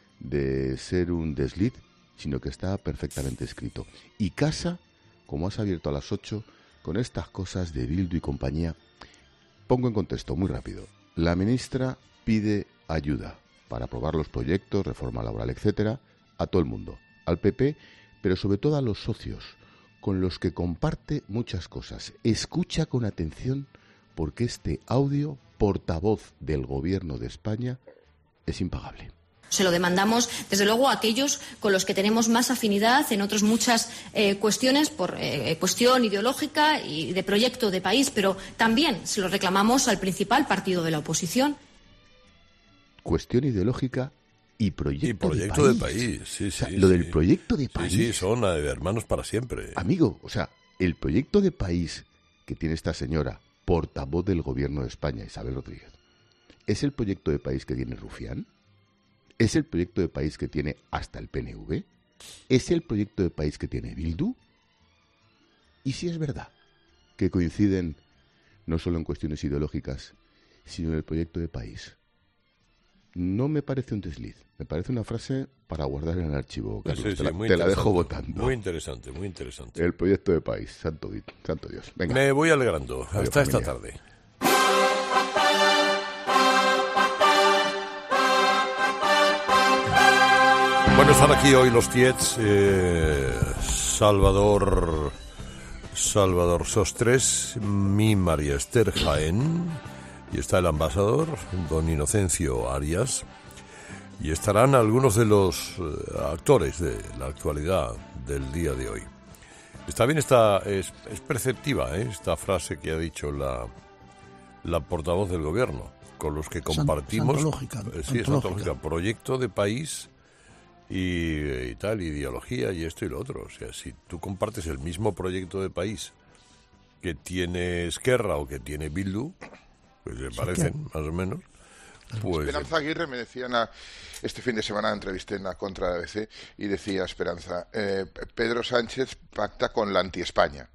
de ser un desliz, sino que está perfectamente escrito. Y casa, como has abierto a las ocho, con estas cosas de Bildu y compañía. Pongo en contexto muy rápido. La ministra pide ayuda para aprobar los proyectos, reforma laboral, etcétera, a todo el mundo, al P P, pero sobre todo a los socios, con los que comparte muchas cosas. Escucha con atención porque este audio, portavoz del Gobierno de España, es impagable. Se lo demandamos, desde luego, a aquellos con los que tenemos más afinidad en otras muchas eh, cuestiones, por eh, cuestión ideológica y de proyecto de país, pero también se lo reclamamos al principal partido de la oposición. Cuestión ideológica y proyecto, y proyecto de de país. país. Sí, sí, o sea, sí. Lo del proyecto de país. Sí, sí, son eh, hermanos para siempre. Amigo, o sea, el proyecto de país que tiene esta señora, portavoz del Gobierno de España, Isabel Rodríguez, ¿es el proyecto de país que tiene Rufián? ¿Es el proyecto de país que tiene hasta el P N V? ¿Es el proyecto de país que tiene Bildu? ¿Y si es verdad que coinciden no solo en cuestiones ideológicas, sino en el proyecto de país? No me parece un desliz, me parece una frase para guardar en el archivo, Carlos. Sí, sí, te la, muy te la dejo votando. Muy interesante, muy interesante. El proyecto de país, santo, santo Dios. Venga. Me voy alegrando. Adiós, Hasta esta familia. tarde. Bueno, están aquí hoy los Tiets, eh, Salvador, Salvador Sostres, mi María Esther Jaén, y está el ambasador, don Inocencio Arias, y estarán algunos de los eh, actores de la actualidad del día de hoy. Está bien, esta, es, es perceptiva, ¿eh? Esta frase que ha dicho la, la portavoz del gobierno, con los que compartimos, Santológica, eh, sí, es antológica, proyecto de país y, y tal, ideología y esto y lo otro. O sea, si tú compartes el mismo proyecto de país que tiene Esquerra o que tiene Bildu, pues se parecen, más o menos. Pues, Esperanza Aguirre me decía na, este fin de semana entrevisté en la Contra de A B C y decía Esperanza, eh, Pedro Sánchez pacta con la anti-España.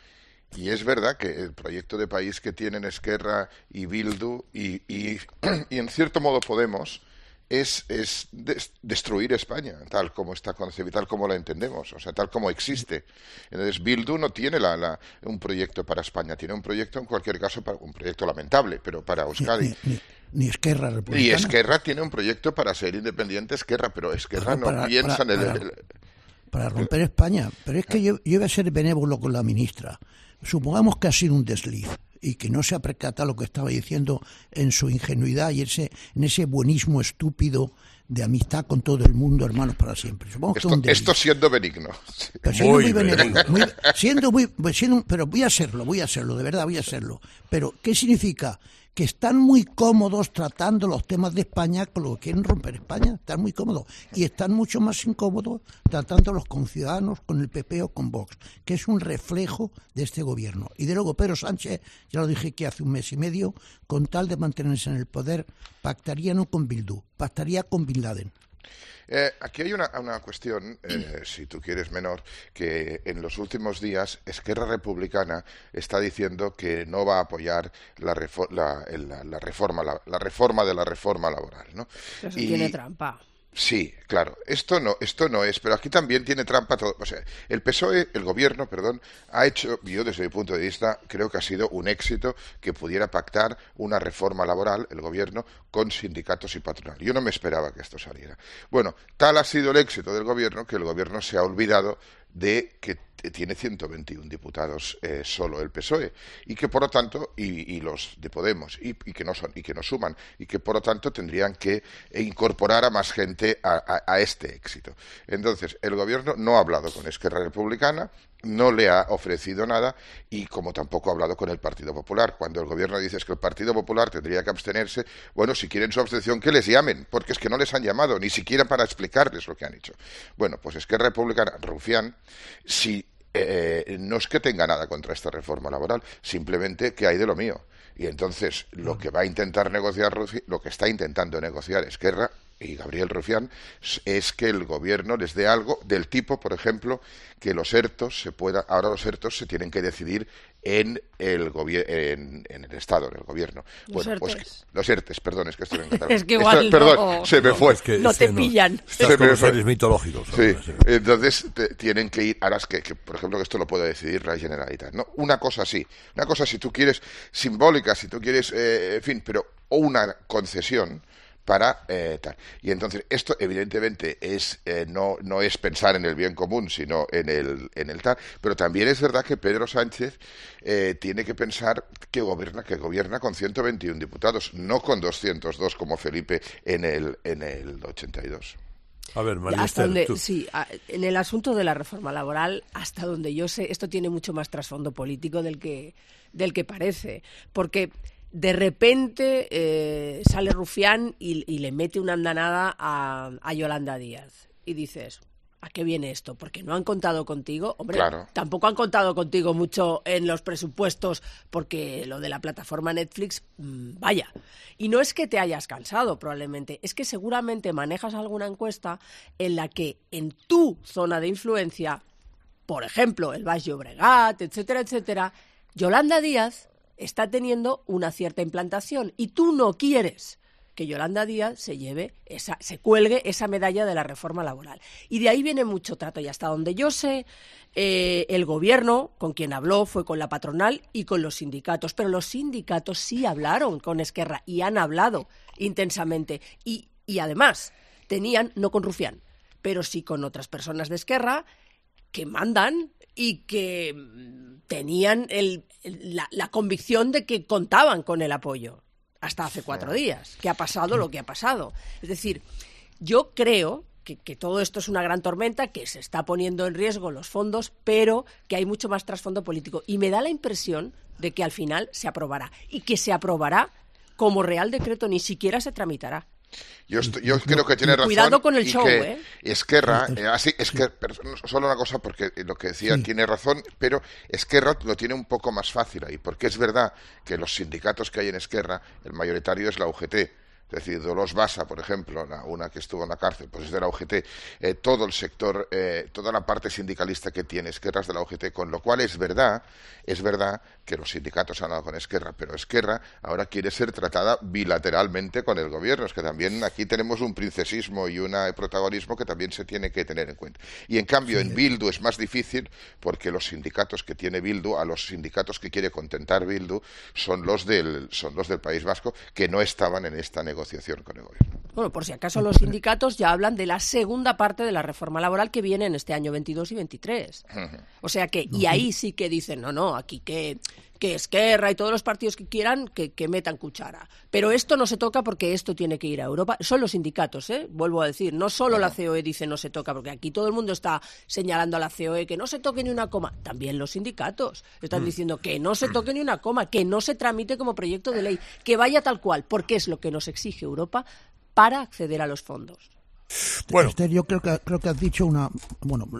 Y es verdad que el proyecto de país que tienen Esquerra y Bildu y, y, y en cierto modo Podemos es, es des, destruir España, tal como está concebida, tal como la entendemos, o sea, tal como existe. Entonces, Bildu no tiene la, la, un proyecto para España, tiene un proyecto, en cualquier caso, para, un proyecto lamentable, pero para Euskadi. Ni, ni, ni Esquerra Republicana. Y Esquerra tiene un proyecto para ser independiente, Esquerra, pero Esquerra no para, piensa para, en el... Para, el, para romper España. Pero es que yo, yo iba a ser benévolo con la ministra. Supongamos que ha sido un desliz y que no se ha percatado lo que estaba diciendo en su ingenuidad y ese, en ese buenismo estúpido de amistad con todo el mundo, hermanos para siempre. Supongo que esto, es un esto siendo benigno. Pero siendo muy, muy benigno. Muy, siendo muy, siendo, pero voy a serlo, voy a serlo, de verdad voy a serlo. Pero, ¿qué significa? Que están muy cómodos tratando los temas de España con lo que quieren romper España, están muy cómodos, y están mucho más incómodos tratando a los conciudadanos con el P P o con Vox, que es un reflejo de este gobierno. Y de luego Pedro Sánchez, ya lo dije que hace un mes y medio, con tal de mantenerse en el poder, pactaría no con Bildu, pactaría con Bin Laden. Eh, aquí hay una, una cuestión, eh, si tú quieres menor, que en los últimos días Esquerra Republicana está diciendo que no va a apoyar la, refor la, la, la reforma la, la reforma de la reforma laboral, ¿no? Eso y, tiene trampa. Sí, claro. Esto no, esto no es, pero aquí también tiene trampa todo. O sea, el P S O E, el gobierno, perdón, ha hecho, yo desde mi punto de vista, creo que ha sido un éxito que pudiera pactar una reforma laboral, el gobierno, con sindicatos y patronal. Yo no me esperaba que esto saliera. Bueno, tal ha sido el éxito del gobierno que el gobierno se ha olvidado de que tiene ciento veintiuno diputados eh, solo el P S O E y que por lo tanto y, y los de Podemos y, y que no son y que no suman y que por lo tanto tendrían que incorporar a más gente a, a, a este éxito. Entonces el gobierno no ha hablado con Esquerra Republicana, no le ha ofrecido nada y como tampoco ha hablado con el Partido Popular. Cuando el gobierno dice que el Partido Popular tendría que abstenerse, bueno, si quieren su abstención que les llamen, porque es que no les han llamado ni siquiera para explicarles lo que han hecho. Bueno, pues Esquerra Republicana, Rufián, si eh, no es que tenga nada contra esta reforma laboral, simplemente que hay de lo mío. Y entonces lo que va a intentar negociar, lo que está intentando negociar Esquerra y Gabriel Rufián es que el gobierno les dé algo del tipo, por ejemplo, que los ERTOs se pueda, ahora los ERTOs se tienen que decidir en el en, en el Estado, en el gobierno. Los bueno, ERTES. Pues, los ERTES, perdón, es que estoy en catalán. Es que igual Esto, perdón, no, se me no, fue. es que, no es te pillan. No, se me fue. Mitológicos. Sí, entonces te, tienen que ir, ahora es que, que, por ejemplo, que esto lo puede decidir la Generalitat. No, una cosa sí, una cosa si tú quieres simbólica, si tú quieres, eh, en fin, pero o una concesión para eh, tal. Y entonces esto evidentemente es eh, no no es pensar en el bien común, sino en el en el tal, pero también es verdad que Pedro Sánchez eh, tiene que pensar que gobierna que gobierna con ciento veintiuno diputados, no con doscientos dos como Felipe en el en el ochenta y dos. A ver, María hasta Esther, donde, tú. sí, en el asunto de la reforma laboral, hasta donde yo sé, esto tiene mucho más trasfondo político del que del que parece, porque de repente eh, sale Rufián y, y le mete una andanada a, a Yolanda Díaz y dices, ¿a qué viene esto? Porque no han contado contigo. Hombre, claro. Tampoco han contado contigo mucho en los presupuestos porque lo de la plataforma Netflix, mmm, vaya. Y no es que te hayas cansado probablemente, es que seguramente manejas alguna encuesta en la que en tu zona de influencia, por ejemplo, el Baix Llobregat, etcétera, etcétera, Yolanda Díaz está teniendo una cierta implantación y tú no quieres que Yolanda Díaz se lleve esa, se cuelgue esa medalla de la reforma laboral. Y de ahí viene mucho trato. Y hasta donde yo sé, eh, el gobierno con quien habló fue con la patronal y con los sindicatos. Pero los sindicatos sí hablaron con Esquerra y han hablado intensamente. Y, y además, tenían, no con Rufián, pero sí con otras personas de Esquerra que mandan y que tenían el, la, la convicción de que contaban con el apoyo hasta hace cuatro días, que ha pasado lo que ha pasado. Es decir, yo creo que, que todo esto es una gran tormenta, que se está poniendo en riesgo los fondos, pero que hay mucho más trasfondo político. Y me da la impresión de que al final se aprobará, y que se aprobará como Real Decreto, ni siquiera se tramitará. Yo, estoy, yo creo que tiene razón. Cuidado con el y show, que ¿eh? Esquerra, eh, así, es que, solo una cosa, porque lo que decía sí. tiene razón, pero Esquerra lo tiene un poco más fácil ahí, porque es verdad que los sindicatos que hay en Esquerra, el mayoritario es la U G T. Es decir, Dolors Bassa, por ejemplo, la, una que estuvo en la cárcel, pues es de la U G T, eh, todo el sector, eh, toda la parte sindicalista que tiene Esquerra es de la U G T, con lo cual es verdad, es verdad que los sindicatos han dado con Esquerra, pero Esquerra ahora quiere ser tratada bilateralmente con el gobierno. Es que también aquí tenemos un princesismo y un protagonismo que también se tiene que tener en cuenta. Y en cambio sí. en Bildu es más difícil, porque los sindicatos que tiene Bildu, a los sindicatos que quiere contentar Bildu, son los del, son los del País Vasco, que no estaban en esta negociación. negociación con el gobierno. Bueno, por si acaso los sindicatos ya hablan de la segunda parte de la reforma laboral que viene en este año veintidós y veintitrés. Uh-huh. O sea que, y ahí sí que dicen, no, no, aquí que, que Esquerra y todos los partidos que quieran que, que metan cuchara. Pero esto no se toca porque esto tiene que ir a Europa. Son los sindicatos, ¿eh? Vuelvo a decir, no solo uh-huh. la C O E dice no se toca, porque aquí todo el mundo está señalando a la C O E que no se toque ni una coma. También los sindicatos están uh-huh. diciendo que no se toque ni una coma, que no se tramite como proyecto de ley, que vaya tal cual, porque es lo que nos exige Europa para acceder a los fondos. Bueno, Esther, yo creo que creo que has dicho una, bueno,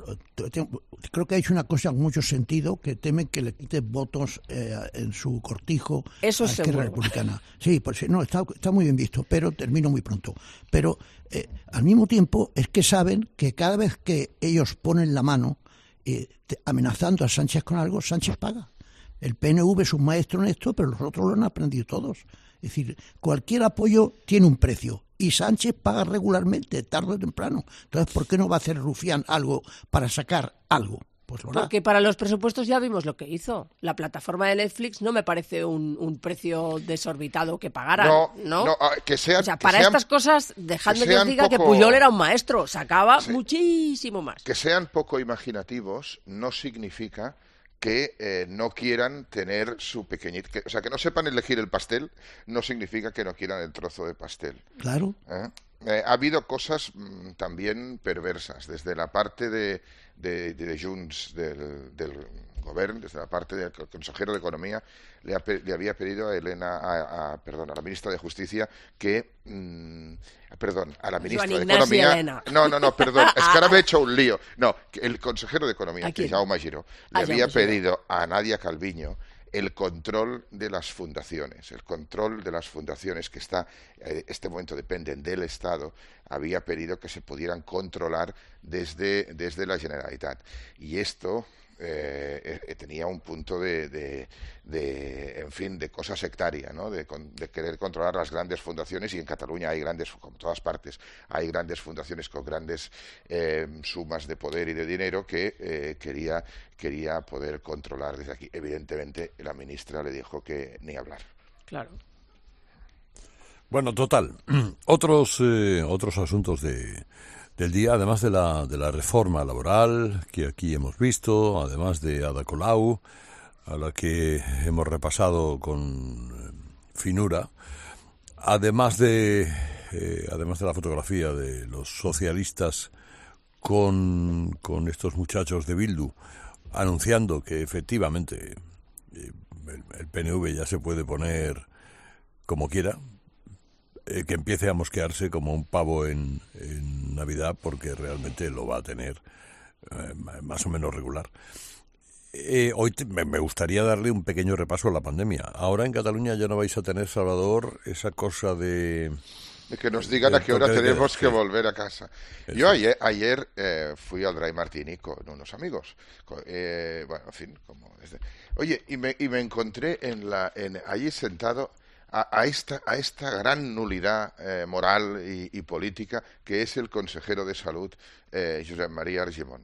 creo que ha dicho una cosa con mucho sentido, que temen que le quite votos eh, en su cortijo Eso a Esquerra Republicana. Sí, pues no, está, está muy bien visto, pero termino muy pronto. Pero eh, al mismo tiempo es que saben que cada vez que ellos ponen la mano eh, te, amenazando a Sánchez con algo, Sánchez paga. El P N V es un maestro en esto, pero los otros lo han aprendido todos. Es decir, cualquier apoyo tiene un precio y Sánchez paga regularmente, tarde o temprano. Entonces, ¿por qué no va a hacer Rufián algo para sacar algo? Pues lo hará. Porque para los presupuestos ya vimos lo que hizo. La plataforma de Netflix no me parece un, un precio desorbitado que pagaran, ¿no? No, no que sean, o sea, que para sean, estas cosas, dejadme que, que os diga poco, que Puyol era un maestro, sacaba sí, muchísimo más. Que sean poco imaginativos no significa que eh, no quieran tener su pequeñito, que, o sea, que no sepan elegir el pastel, no significa que no quieran el trozo de pastel. Claro. ¿Eh? Eh, ha habido cosas mmm, también perversas, desde la parte de, de, de, de Junts, del, del Govern, desde la parte del consejero de Economía, le, ha, le había pedido a Elena, a, a, perdón, a la ministra de Justicia que, mmm, perdón, a la ministra Joan de Ignacio Economía, Elena. no, no, no, perdón, es que ahora me he hecho un lío, no, que el consejero de Economía, que es Jaume Giró, le ah, había Jaume pedido a Nadia Calviño el control de las fundaciones, el control de las fundaciones que está, en este momento dependen del Estado, había pedido que se pudieran controlar desde, desde la Generalitat. Y esto eh, eh, tenía un punto de, de, de, en fin, de cosa sectaria, ¿no? De, de querer controlar las grandes fundaciones, y en Cataluña hay grandes, como en todas partes, hay grandes fundaciones con grandes eh, sumas de poder y de dinero que eh, quería, quería poder controlar desde aquí. Evidentemente, la ministra le dijo que ni hablar. Claro. Bueno, total. Otros eh, otros asuntos de, del día, además de la de la reforma laboral que aquí hemos visto, además de Ada Colau, a la que hemos repasado con finura, además de eh, además de la fotografía de los socialistas con con estos muchachos de Bildu anunciando que efectivamente eh, el, el P N V ya se puede poner como quiera, eh, que empiece a mosquearse como un pavo en, en Navidad, porque realmente lo va a tener eh, más o menos regular. Eh, hoy te, me, me gustaría darle un pequeño repaso a la pandemia. Ahora en Cataluña ya no vais a tener, Salvador, esa cosa de... de que nos digan a qué hora tenemos que volver a casa. Eso. Yo ayer, ayer eh, fui al Dry Martini con unos amigos. Con, eh, bueno, en fin, como desde... Oye, y me, y me encontré en la, en, allí sentado a, a, esta, a esta gran nulidad eh, moral y, y política que es el consejero de Salud, eh, Josep María Argimon.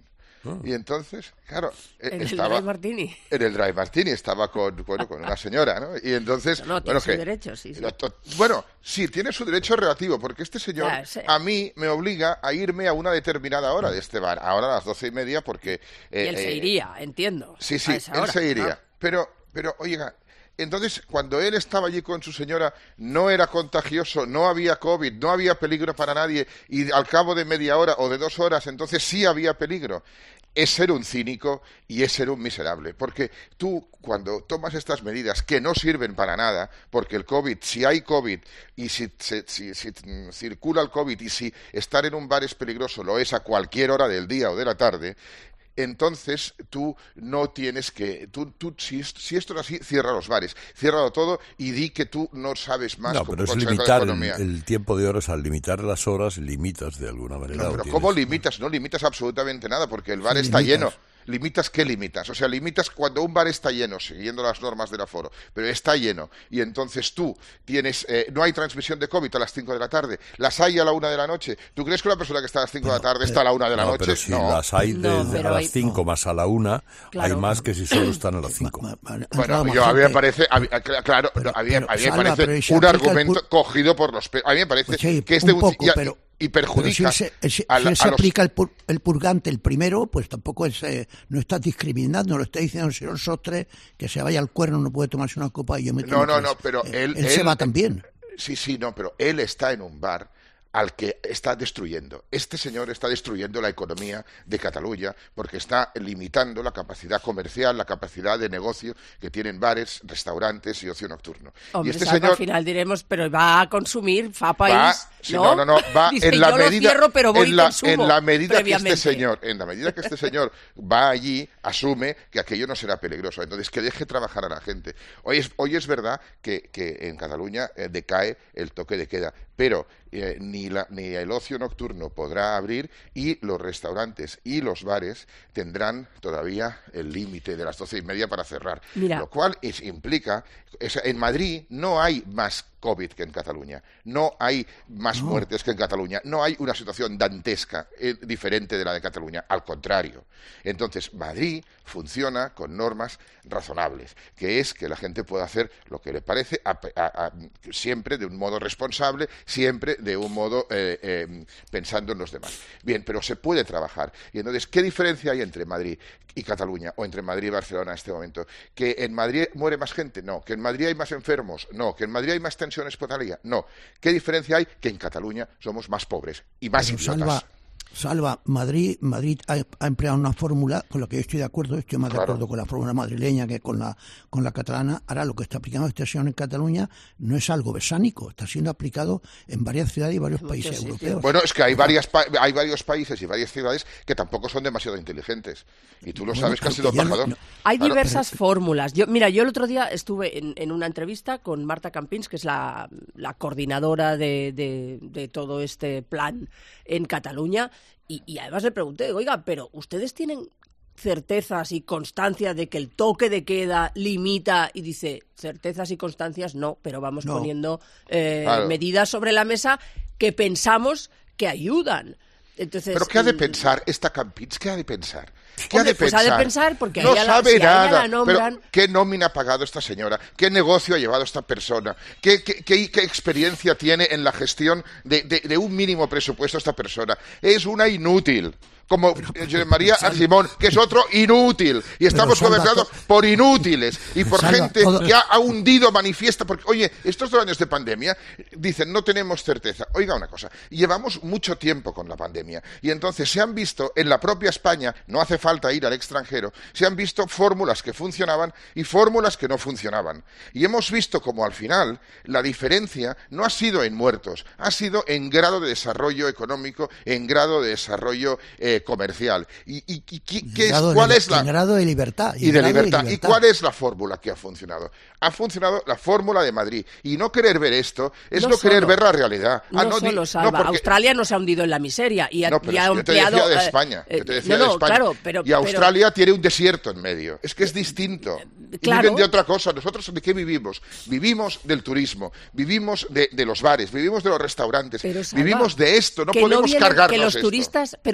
Oh. Y entonces, claro, en estaba... el Dry Martini. En el Dry Martini, estaba con, bueno, con una señora, ¿no? Y entonces... No, no bueno, tiene su que, derecho, sí, sí. Bueno, sí, tiene su derecho relativo, porque este señor Ya, sí. a mí me obliga a irme a una determinada hora de este bar, ahora a las doce y media, porque... Eh, y él eh, se iría, entiendo. Sí, sí, a esa él hora, se iría. ¿no? Pero, pero, oiga, entonces, cuando él estaba allí con su señora, no era contagioso, no había COVID, no había peligro para nadie, y al cabo de media hora o de dos horas, entonces sí había peligro. Es ser un cínico y es ser un miserable, porque tú cuando tomas estas medidas que no sirven para nada, porque el COVID, si hay COVID y si, si, si, si circula el COVID y si estar en un bar es peligroso, lo es a cualquier hora del día o de la tarde, entonces tú no tienes que... Tú, tú, si, si esto es así, cierra los bares, ciérralo todo y di que tú no sabes más. No, como pero es consejo de limitar el, economía. el tiempo de horas. Al limitar las horas, limitas de alguna manera. No, pero tienes... ¿cómo limitas? No limitas absolutamente nada, porque el bar Sí, está limitas. lleno. ¿Limitas qué limitas? O sea, limitas cuando un bar está lleno, siguiendo las normas del aforo, pero está lleno, y entonces tú tienes, eh, no hay transmisión de COVID a las cinco de la tarde, las hay a la una de la noche. ¿Tú crees que una persona que está a las cinco de la tarde está a la una de la no, noche? pero si no. las hay de, No, de pero a las hay- cinco más a la una, Claro. hay más que si solo están a las cinco. Bueno, yo, a mí me parece, a mí- cl- claro, a mí, a mí me Salva, parece pero si un aplica el argumento pur- cogido por los pelos. A mí me parece Pues sí, que este un poco, y, pero- y Pero perjudica si, se, si, a, si la- él se a los... aplica el, pur- el purgante el primero, pues tampoco es, eh, no está discriminando, lo está diciendo el señor Sostre, que se vaya al cuerno, no puede tomarse una copa y yo me No, tomo no, tres. no, pero Eh, él... él se va también. Sí, sí, no, pero él está en un bar al que está destruyendo. Este señor está destruyendo la economía de Cataluña porque está limitando la capacidad comercial, la capacidad de negocio que tienen bares, restaurantes y ocio nocturno. Hombre, y este Salva, señor al final diremos, pero va a consumir, fa país, va, sí, ¿no? no, no, no, va Dice, en la yo medida, lo cierro, pero voy en y la, consumo en la medida que previamente. este señor, en la medida que este señor va allí, asume que aquello no será peligroso, entonces que deje trabajar a la gente. Hoy es, hoy es verdad que, que en Cataluña eh, decae el toque de queda, pero eh, ni, la, ni el ocio nocturno podrá abrir y los restaurantes y los bares tendrán todavía el límite de las doce y media para cerrar. Mira. Lo cual es, implica, es, en Madrid no hay más COVID que en Cataluña, no hay más No. muertes que en Cataluña, no hay una situación dantesca eh, diferente de la de Cataluña, al contrario. Entonces, Madrid funciona con normas razonables, que es que la gente pueda hacer lo que le parece, a- a- a- siempre de un modo responsable, siempre de un modo eh, eh, pensando en los demás. Bien, pero se puede trabajar. Y entonces, ¿qué diferencia hay entre Madrid y Cataluña, o entre Madrid y Barcelona en este momento? ¿Que en Madrid muere más gente? No. ¿Que en Madrid hay más enfermos? No. ¿Que en Madrid hay más tensión hospitalaria? No. ¿Qué diferencia hay? Que en Cataluña somos más pobres y más Pero idiotas. Salva, Salva, Madrid, Madrid ha, ha empleado una fórmula con la que yo estoy de acuerdo, estoy más de Claro. acuerdo con la fórmula madrileña que con la con la catalana. Ahora lo que está aplicando este señor en Cataluña no es algo besánico, está siendo aplicado en varias ciudades y varios países europeos. Bueno, es que hay, varias pa- hay varios países y varias ciudades que tampoco son demasiado inteligentes. Y tú lo Bueno, sabes que has pero sido que ya no- embajador. no- Hay Claro. diversas fórmulas. Yo, mira, yo el otro día estuve en, en una entrevista con Marta Campins, que es la, la coordinadora de, de- de todo este plan en Cataluña, y, y además le pregunté, oiga, pero ¿ustedes tienen certezas y constancias de que el toque de queda limita? Y dice, certezas y constancias no, pero vamos No. poniendo eh, Claro. medidas sobre la mesa que pensamos que ayudan. Entonces, ¿Pero qué ha de mm, pensar esta Campins? ¿Qué ha de pensar? ¿Qué Hombre, ha de pues ha pensar? de pensar porque a no ella la- sabe si a ella nada. la nombran- Pero ¿qué nómina ha pagado esta señora? ¿Qué negocio ha llevado esta persona? ¿Qué, qué, qué- qué experiencia tiene en la gestión de, de- de un mínimo presupuesto esta persona? Es una inútil. Como José María Argimón, que es otro inútil. Y estamos Salva, gobernados por inútiles y por Salva, gente todo- que ha, ha hundido manifiesta. Porque, oye, estos dos años de pandemia, dicen, no tenemos certeza. Oiga una cosa, llevamos mucho tiempo con la pandemia. Y entonces se han visto en la propia España, no hace falta ir al extranjero, se han visto fórmulas que funcionaban y fórmulas que no funcionaban. Y hemos visto como al final la diferencia no ha sido en muertos, ha sido en grado de desarrollo económico, en grado de desarrollo eh, comercial. ¿Y, y- y qué- qué es, Grado de cuál li- es la en grado de libertad. y en de grado libertad. ¿Y cuál es la fórmula que ha funcionado? Ha funcionado la fórmula de Madrid. Y no querer ver esto es No no, querer solo. ver la realidad. No, Ah, di- solo, no, Salva. porque- Australia no se ha hundido en la miseria y ha, no, pero y ha yo te empleado... decía de eh, España. eh, yo te decía no, de no, España. claro, pero... y Australia tiene un desierto en medio. Es que es distinto. Y claro. viven de otra cosa. ¿Nosotros de qué vivimos? Vivimos del turismo, vivimos de, de los bares, vivimos de los restaurantes, Pero, Salva, vivimos de esto. No que podemos vienen- cargarnos que los esto. turistas, pero que los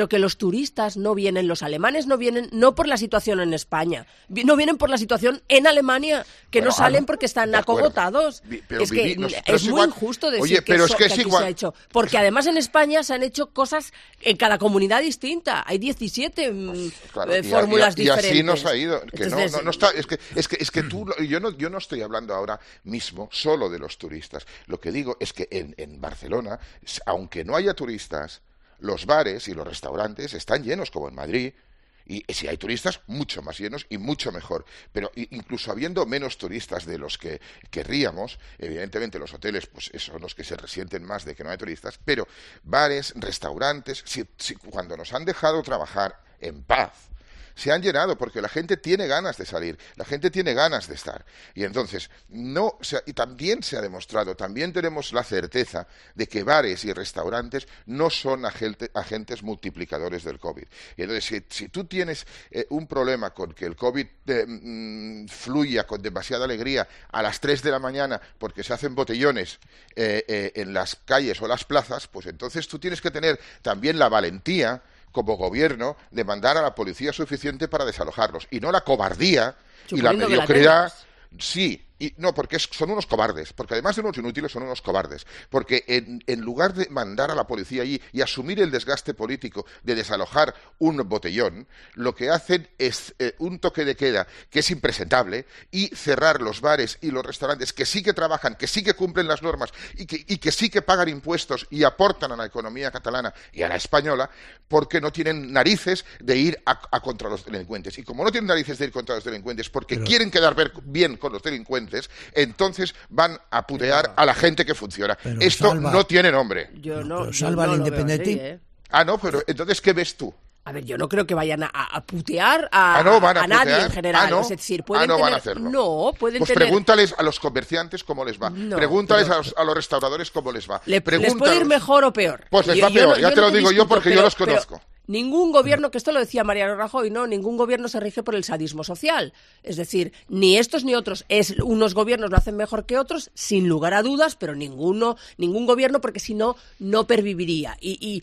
turistas no vienen, los alemanes no vienen, no por la situación en España, no vienen por la situación en Alemania, que Bueno, no salen ah, porque están de acuerdo. acogotados. Vi- pero es que viví- nos- es pero es muy igual- injusto decir Oye, que, pero eso- es que que es aquí igual. se ha hecho. Porque además en España se han hecho cosas en cada comunidad distinta. Hay diecisiete mm, Claro, eh, y, fórmulas y- y diferentes. así nos ha ido. Que no, Entonces, no, no está, es que, es que, es que tú, lo- yo no, yo no estoy hablando ahora mismo solo de los turistas. Lo que digo es que en, en Barcelona, s- aunque no haya turistas, los bares y los restaurantes están llenos como en Madrid. Y si hay turistas, mucho más llenos y mucho mejor. Pero i- incluso habiendo menos turistas de los que querríamos, evidentemente los hoteles pues son los que se resienten más de que no hay turistas, pero bares, restaurantes, si- si- cuando nos han dejado trabajar en paz, se han llenado porque la gente tiene ganas de salir, la gente tiene ganas de estar. Y entonces, no, o sea, y también se ha demostrado, también tenemos la certeza de que bares y restaurantes no son agente- agentes multiplicadores del COVID. Y entonces, si, si tú tienes eh, un problema con que el COVID eh, mm, fluya con demasiada alegría a las tres de la mañana porque se hacen botellones eh, eh, en las calles o las plazas, pues entonces tú tienes que tener también la valentía como gobierno de mandar a la policía suficiente para desalojarlos y no la cobardía y la Suponiendo que la mediocridad. Sí, y no, porque es- son unos cobardes, porque además de unos inútiles son unos cobardes, porque en, en lugar de mandar a la policía allí y asumir el desgaste político de desalojar un botellón, lo que hacen es eh, un toque de queda que es impresentable y cerrar los bares y los restaurantes que sí que trabajan, que sí que cumplen las normas y que, y que sí que pagan impuestos y aportan a la economía catalana y a la española, porque no tienen narices de ir a, a contra los delincuentes. Y como no tienen narices de ir contra los delincuentes porque Pero- quieren quedar ver- bien con los delincuentes, entonces van a putear a la gente que funciona. Pero, Esto Salva- no tiene nombre. Yo no, Pero yo salva no el lo veo independentismo. así, ¿eh? Ah, no, pero entonces, ¿qué ves tú? A ver, yo no creo que vayan a, a putear a, Ah, no, van a nadie putear. en general. Ah, no. Es decir, pueden Ah, no van tener, a hacerlo. No, pueden Pues tener... pregúntales a los comerciantes cómo les va. No, pregúntales pero- a, los, a los restauradores cómo les va. Le- les Pregúntalos. puede ir mejor o peor. Pues les Yo- va yo peor, no- ya yo te no lo digo yo discuto, porque yo pero- los pero conozco. Ningún gobierno, que esto lo decía Mariano Rajoy, no, ningún gobierno se rige por el sadismo social. Es decir, ni estos ni otros. Es, unos gobiernos lo hacen mejor que otros, sin lugar a dudas, pero ninguno, ningún gobierno, porque si no, no perviviría. Y, y,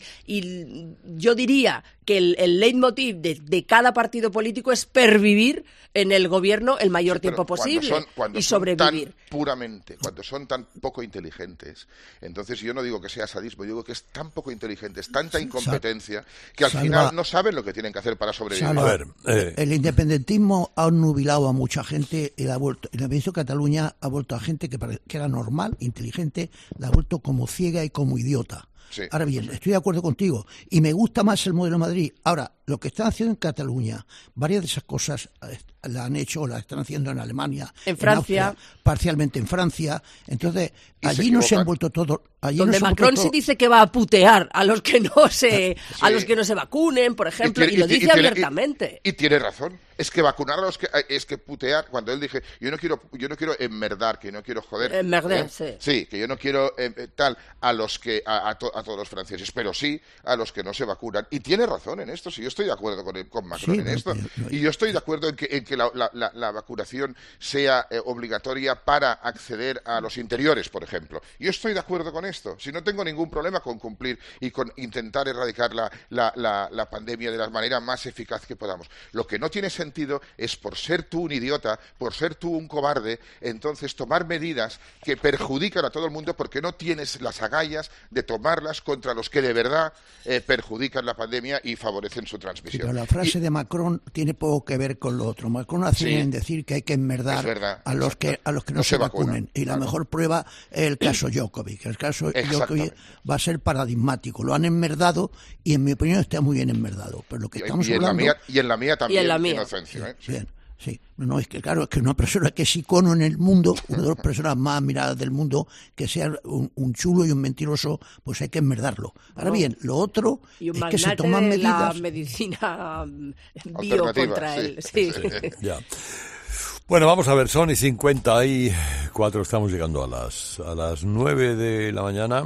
y yo diría que el, el leitmotiv de, de cada partido político es pervivir en el gobierno el mayor tiempo Pero posible cuando son- cuando y son sobrevivir. tan puramente, cuando son tan poco inteligentes, entonces yo no digo que sea sadismo, yo digo que es tan poco inteligente, es tanta incompetencia que al Salva- final no saben lo que tienen que hacer para sobrevivir. Salva, eh. el independentismo ha nubilado a mucha gente y la ha vuelto, el independentismo de Cataluña ha vuelto a gente que, pare- que era normal, inteligente, la ha vuelto como ciega y como idiota. Sí, Ahora bien, sí. estoy de acuerdo contigo y me gusta más el modelo de Madrid. Ahora, lo que están haciendo en Cataluña, varias de esas cosas eh, la han hecho o la están haciendo en Alemania, En Francia. Austria, parcialmente en Francia. Entonces, Y se allí no se han equivocan. vuelto todos. Allí Donde no se han Macron vuelto sí todo- dice que va a putear a los que no se, a Sí. los que no se vacunen, por ejemplo, y, tiene- lo ti- dice tiene- abiertamente. Y, y tiene razón. Es que vacunar a los que es que putear. Cuando él dije, yo no quiero, yo no quiero enmerdar, que no quiero joder. Enmerder, ¿eh? sí. Sí, que yo no quiero eh, eh, tal a los que a, a to- a todos los franceses, pero sí a los que no se vacunan. Y tiene razón en esto. Si yo estoy de acuerdo con, él- con Macron Sí, en pero- esto, pero- y yo estoy de acuerdo en que, en que la, la- la- la vacunación sea eh, obligatoria para acceder a los interiores, por ejemplo. Yo estoy de acuerdo con esto. Si no tengo ningún problema con cumplir y con intentar erradicar la, la, la, la pandemia de la manera más eficaz que podamos. Lo que no tiene sentido es, por ser tú un idiota, por ser tú un cobarde, entonces tomar medidas que perjudican a todo el mundo porque no tienes las agallas de tomarlas contra los que de verdad eh, perjudican la pandemia y favorecen su Sí, transmisión. pero la frase Y- de Macron tiene poco que ver con lo otro. Macron hace Sí. bien en decir que hay que enmerdar Es verdad, a los que a los que no, se, vacunen. Y la mejor prueba es el caso Djokovic. El caso Djokovic Exactamente. va a ser paradigmático. Lo han enmerdado y en mi opinión está muy bien enmerdado. Pero lo que y- estamos y en la hablando... mía, y en la mía también, Y en la mía. Inocencio, ¿eh? Sí. Bien, sí. No, no, es que claro, es que una persona que es icono en el mundo, una de las personas más admiradas del mundo, que sea un, un chulo y un mentiroso, pues hay que enmerdarlo. Ahora Bueno. bien, lo otro Y un es que se magnate toman de medidas... la medicina mm, bio Alternativa, contra sí. él. Sí. Ya. Bueno, vamos a ver, son y cincuenta y cuatro, estamos llegando a las a las nueve de la mañana.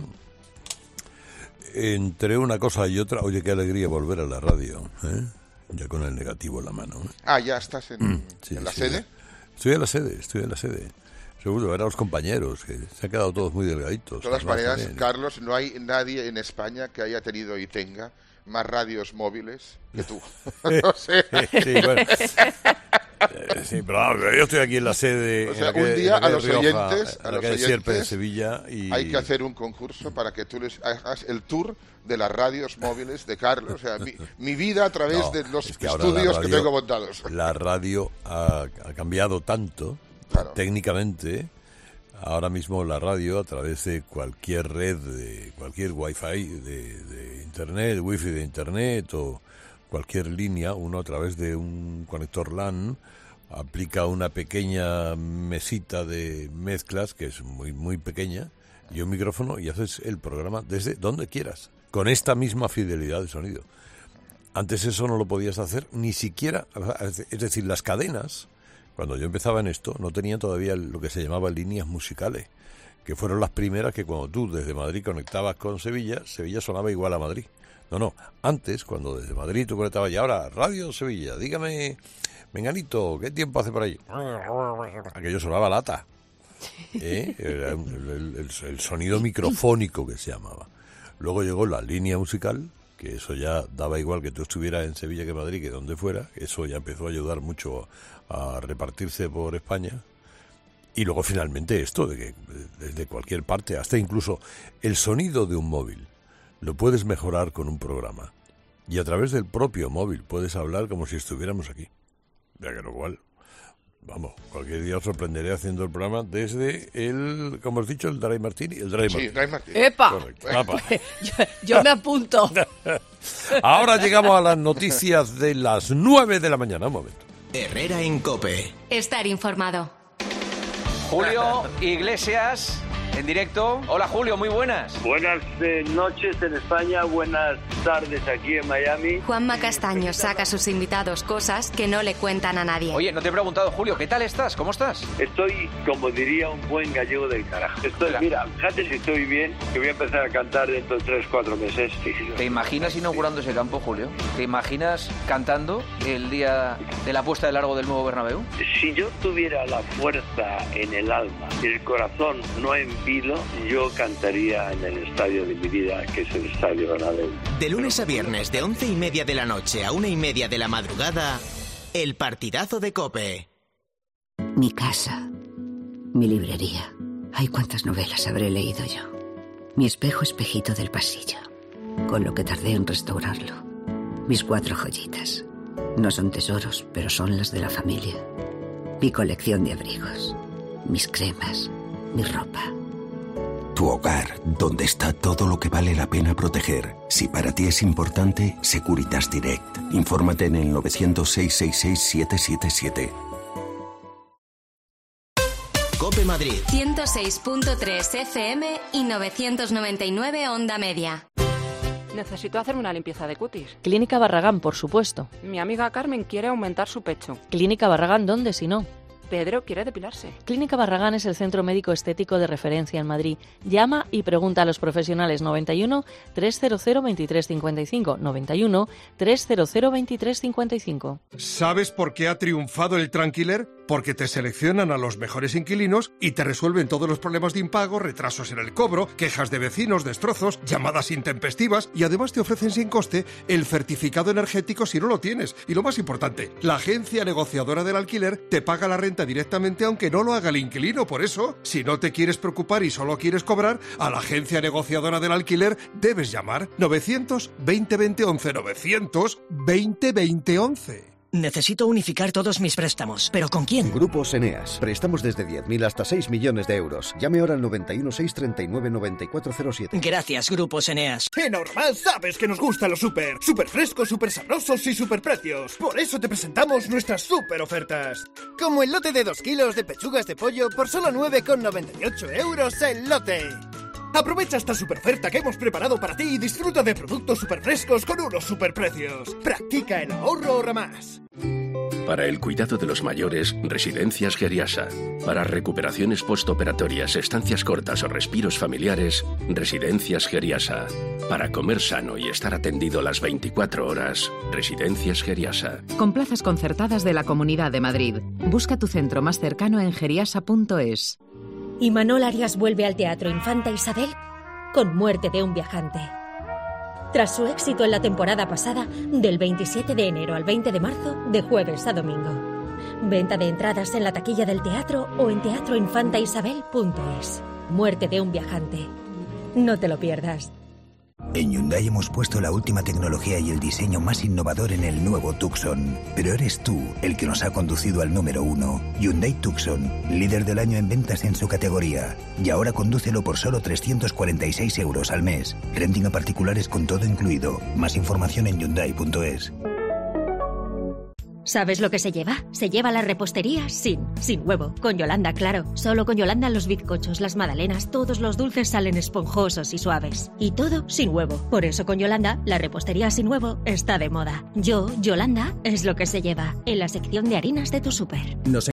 Entre una cosa y otra, oye, qué alegría volver a la radio, ¿eh? Ya con el negativo en la mano. ¿eh? Ah, ya estás en, Sí, en la sí. sede. Estoy en la sede, estoy en la sede. Seguro, ver a los compañeros, que se han quedado todos muy delgaditos. De todas además, maneras, también. Carlos, no hay nadie en España que haya tenido y tenga más radios móviles que tú. No sé. Sí, bueno. Eh, sí, pero ah, yo estoy aquí en la sede. O sea, en la que, un día en la a que los Rioja, oyentes, en a la los calle Sierpe de oyentes, Sevilla y... hay que hacer un concurso para que tú les hagas el tour de las radios móviles de Carlos. O sea, mi, mi vida a través No, de los es que ahora estudios la que radio- tengo montados. La radio ha, ha cambiado tanto, técnicamente. Ahora mismo la radio, a través de cualquier red, de cualquier wifi de, de internet, wifi de internet o cualquier línea, uno a través de un conector LAN aplica una pequeña mesita de mezclas, que es muy muy pequeña, y un micrófono, y haces el programa desde donde quieras, con esta misma fidelidad de sonido. Antes eso no lo podías hacer ni siquiera, es decir, las cadenas, cuando yo empezaba en esto, no tenían todavía lo que se llamaba líneas musicales, que fueron las primeras que cuando tú desde Madrid conectabas con Sevilla, Sevilla sonaba igual a Madrid. No, no, antes, cuando desde Madrid tú conectabas, y ahora, Radio Sevilla, dígame, Menganito, ¿qué tiempo hace por ahí? Aquello sonaba lata. ¿Eh? Era el, el- el- el sonido microfónico que se llamaba. Luego llegó la línea musical, que eso ya daba igual que tú estuvieras en Sevilla que en Madrid, que donde fuera. Eso ya empezó a ayudar mucho a repartirse por España. Y luego finalmente esto, de que desde cualquier parte, hasta incluso el sonido de un móvil, lo puedes mejorar con un programa. Y a través del propio móvil puedes hablar como si estuviéramos aquí. Ya que lo cual, vamos, cualquier día os sorprenderé haciendo el programa desde el, como has dicho, el Dry Martini. El Dry Sí, Martini. Dry Martini. ¡Epa! Correcto. Apa. yo, yo me apunto. Ahora llegamos a las noticias de las nueve de la mañana. Un momento. Herrera en COPE. Estar informado. Julio Iglesias, en directo. Hola Julio, muy buenas. Buenas eh, noches en España, buenas tardes aquí en Miami. Juanma Castaño saca a sus invitados cosas que no le cuentan a nadie. Oye, no te he preguntado, Julio, ¿qué tal estás? ¿Cómo estás? Estoy, como diría un buen gallego del carajo. Estoy, mira, fíjate si estoy bien, que voy a empezar a cantar dentro de tres, cuatro meses. ¿Te imaginas inaugurando ese campo, Julio? ¿Te imaginas cantando el día de la puesta de largo del nuevo Bernabéu? Si yo tuviera la fuerza en el alma y el corazón no en vilo, yo cantaría en el estadio de mi vida, que es el Estadio Bernabéu. De lunes a viernes, de once y media de la noche a una y media de la madrugada, el partidazo de COPE. Mi casa, mi librería. Ay, cuántas novelas habré leído yo. Mi espejo espejito del pasillo, con lo que tardé en restaurarlo. Mis cuatro joyitas. No son tesoros, pero son las de la familia. Mi colección de abrigos, mis cremas, mi ropa. Tu hogar, donde está todo lo que vale la pena proteger. Si para ti es importante, Securitas Direct. Infórmate en el novecientos, seiscientos sesenta y seis, siete siete siete. COPE Madrid. ciento seis punto tres F M y novecientos noventa y nueve Onda Media. Necesito hacerme una limpieza de cutis. Clínica Barragán, por supuesto. Mi amiga Carmen quiere aumentar su pecho. Clínica Barragán, ¿dónde si no? Pedro quiere depilarse. Clínica Barragán es el centro médico estético de referencia en Madrid. Llama y pregunta a los profesionales noventa y uno, trescientos veintitrés cincuenta y cinco, noventa y uno, trescientos veintitrés cincuenta y cinco. ¿Sabes por qué ha triunfado el Tranquiler? Porque te seleccionan a los mejores inquilinos y te resuelven todos los problemas de impago, retrasos en el cobro, quejas de vecinos, destrozos, llamadas intempestivas y además te ofrecen sin coste el certificado energético si no lo tienes. Y lo más importante, la agencia negociadora del alquiler te paga la renta directamente aunque no lo haga el inquilino. Por eso, si no te quieres preocupar y solo quieres cobrar, a la agencia negociadora del alquiler debes llamar novecientos veinte veinte once, novecientos veinte veinte once. Necesito unificar todos mis préstamos. ¿Pero con quién? Grupos Eneas. Préstamos desde diez mil hasta seis millones de euros. Llame ahora al noventa y uno, seiscientos treinta y nueve, noventa y cuatro cero siete. Gracias, Grupos Eneas. En Ahorramás sabes que nos gusta lo súper. Súper frescos, súper sabrosos y súper precios. Por eso te presentamos nuestras súper ofertas. Como el lote de dos kilos de pechugas de pollo por solo nueve con noventa y ocho euros el lote. Aprovecha esta super oferta que hemos preparado para ti y disfruta de productos súper frescos con unos super precios. Practica el ahorro Ahorramás. Para el cuidado de los mayores, Residencias Geriasa. Para recuperaciones postoperatorias, estancias cortas o respiros familiares, Residencias Geriasa. Para comer sano y estar atendido las veinticuatro horas, Residencias Geriasa. Con plazas concertadas de la Comunidad de Madrid. Busca tu centro más cercano en geriasa punto es. ¿Y Manol Arias vuelve al Teatro Infanta Isabel? Con Muerte de un viajante. Tras su éxito en la temporada pasada, del veintisiete de enero al veinte de marzo, de jueves a domingo. Venta de entradas en la taquilla del teatro o en teatro infanta isabel punto es. Muerte de un viajante. No te lo pierdas. En Hyundai hemos puesto la última tecnología y el diseño más innovador en el nuevo Tucson. Pero eres tú el que nos ha conducido al número uno. Hyundai Tucson, líder del año en ventas en su categoría. Y ahora condúcelo por solo trescientos cuarenta y seis euros al mes. Renting a particulares con todo incluido. Más información en hyundai punto es. ¿Sabes lo que se lleva? Se lleva la repostería sin, sin huevo. Con Yolanda, claro. Solo con Yolanda los bizcochos, las magdalenas, todos los dulces salen esponjosos y suaves. Y todo sin huevo. Por eso con Yolanda, la repostería sin huevo está de moda. Yo, Yolanda, es lo que se lleva. En la sección de harinas de tu súper. Nos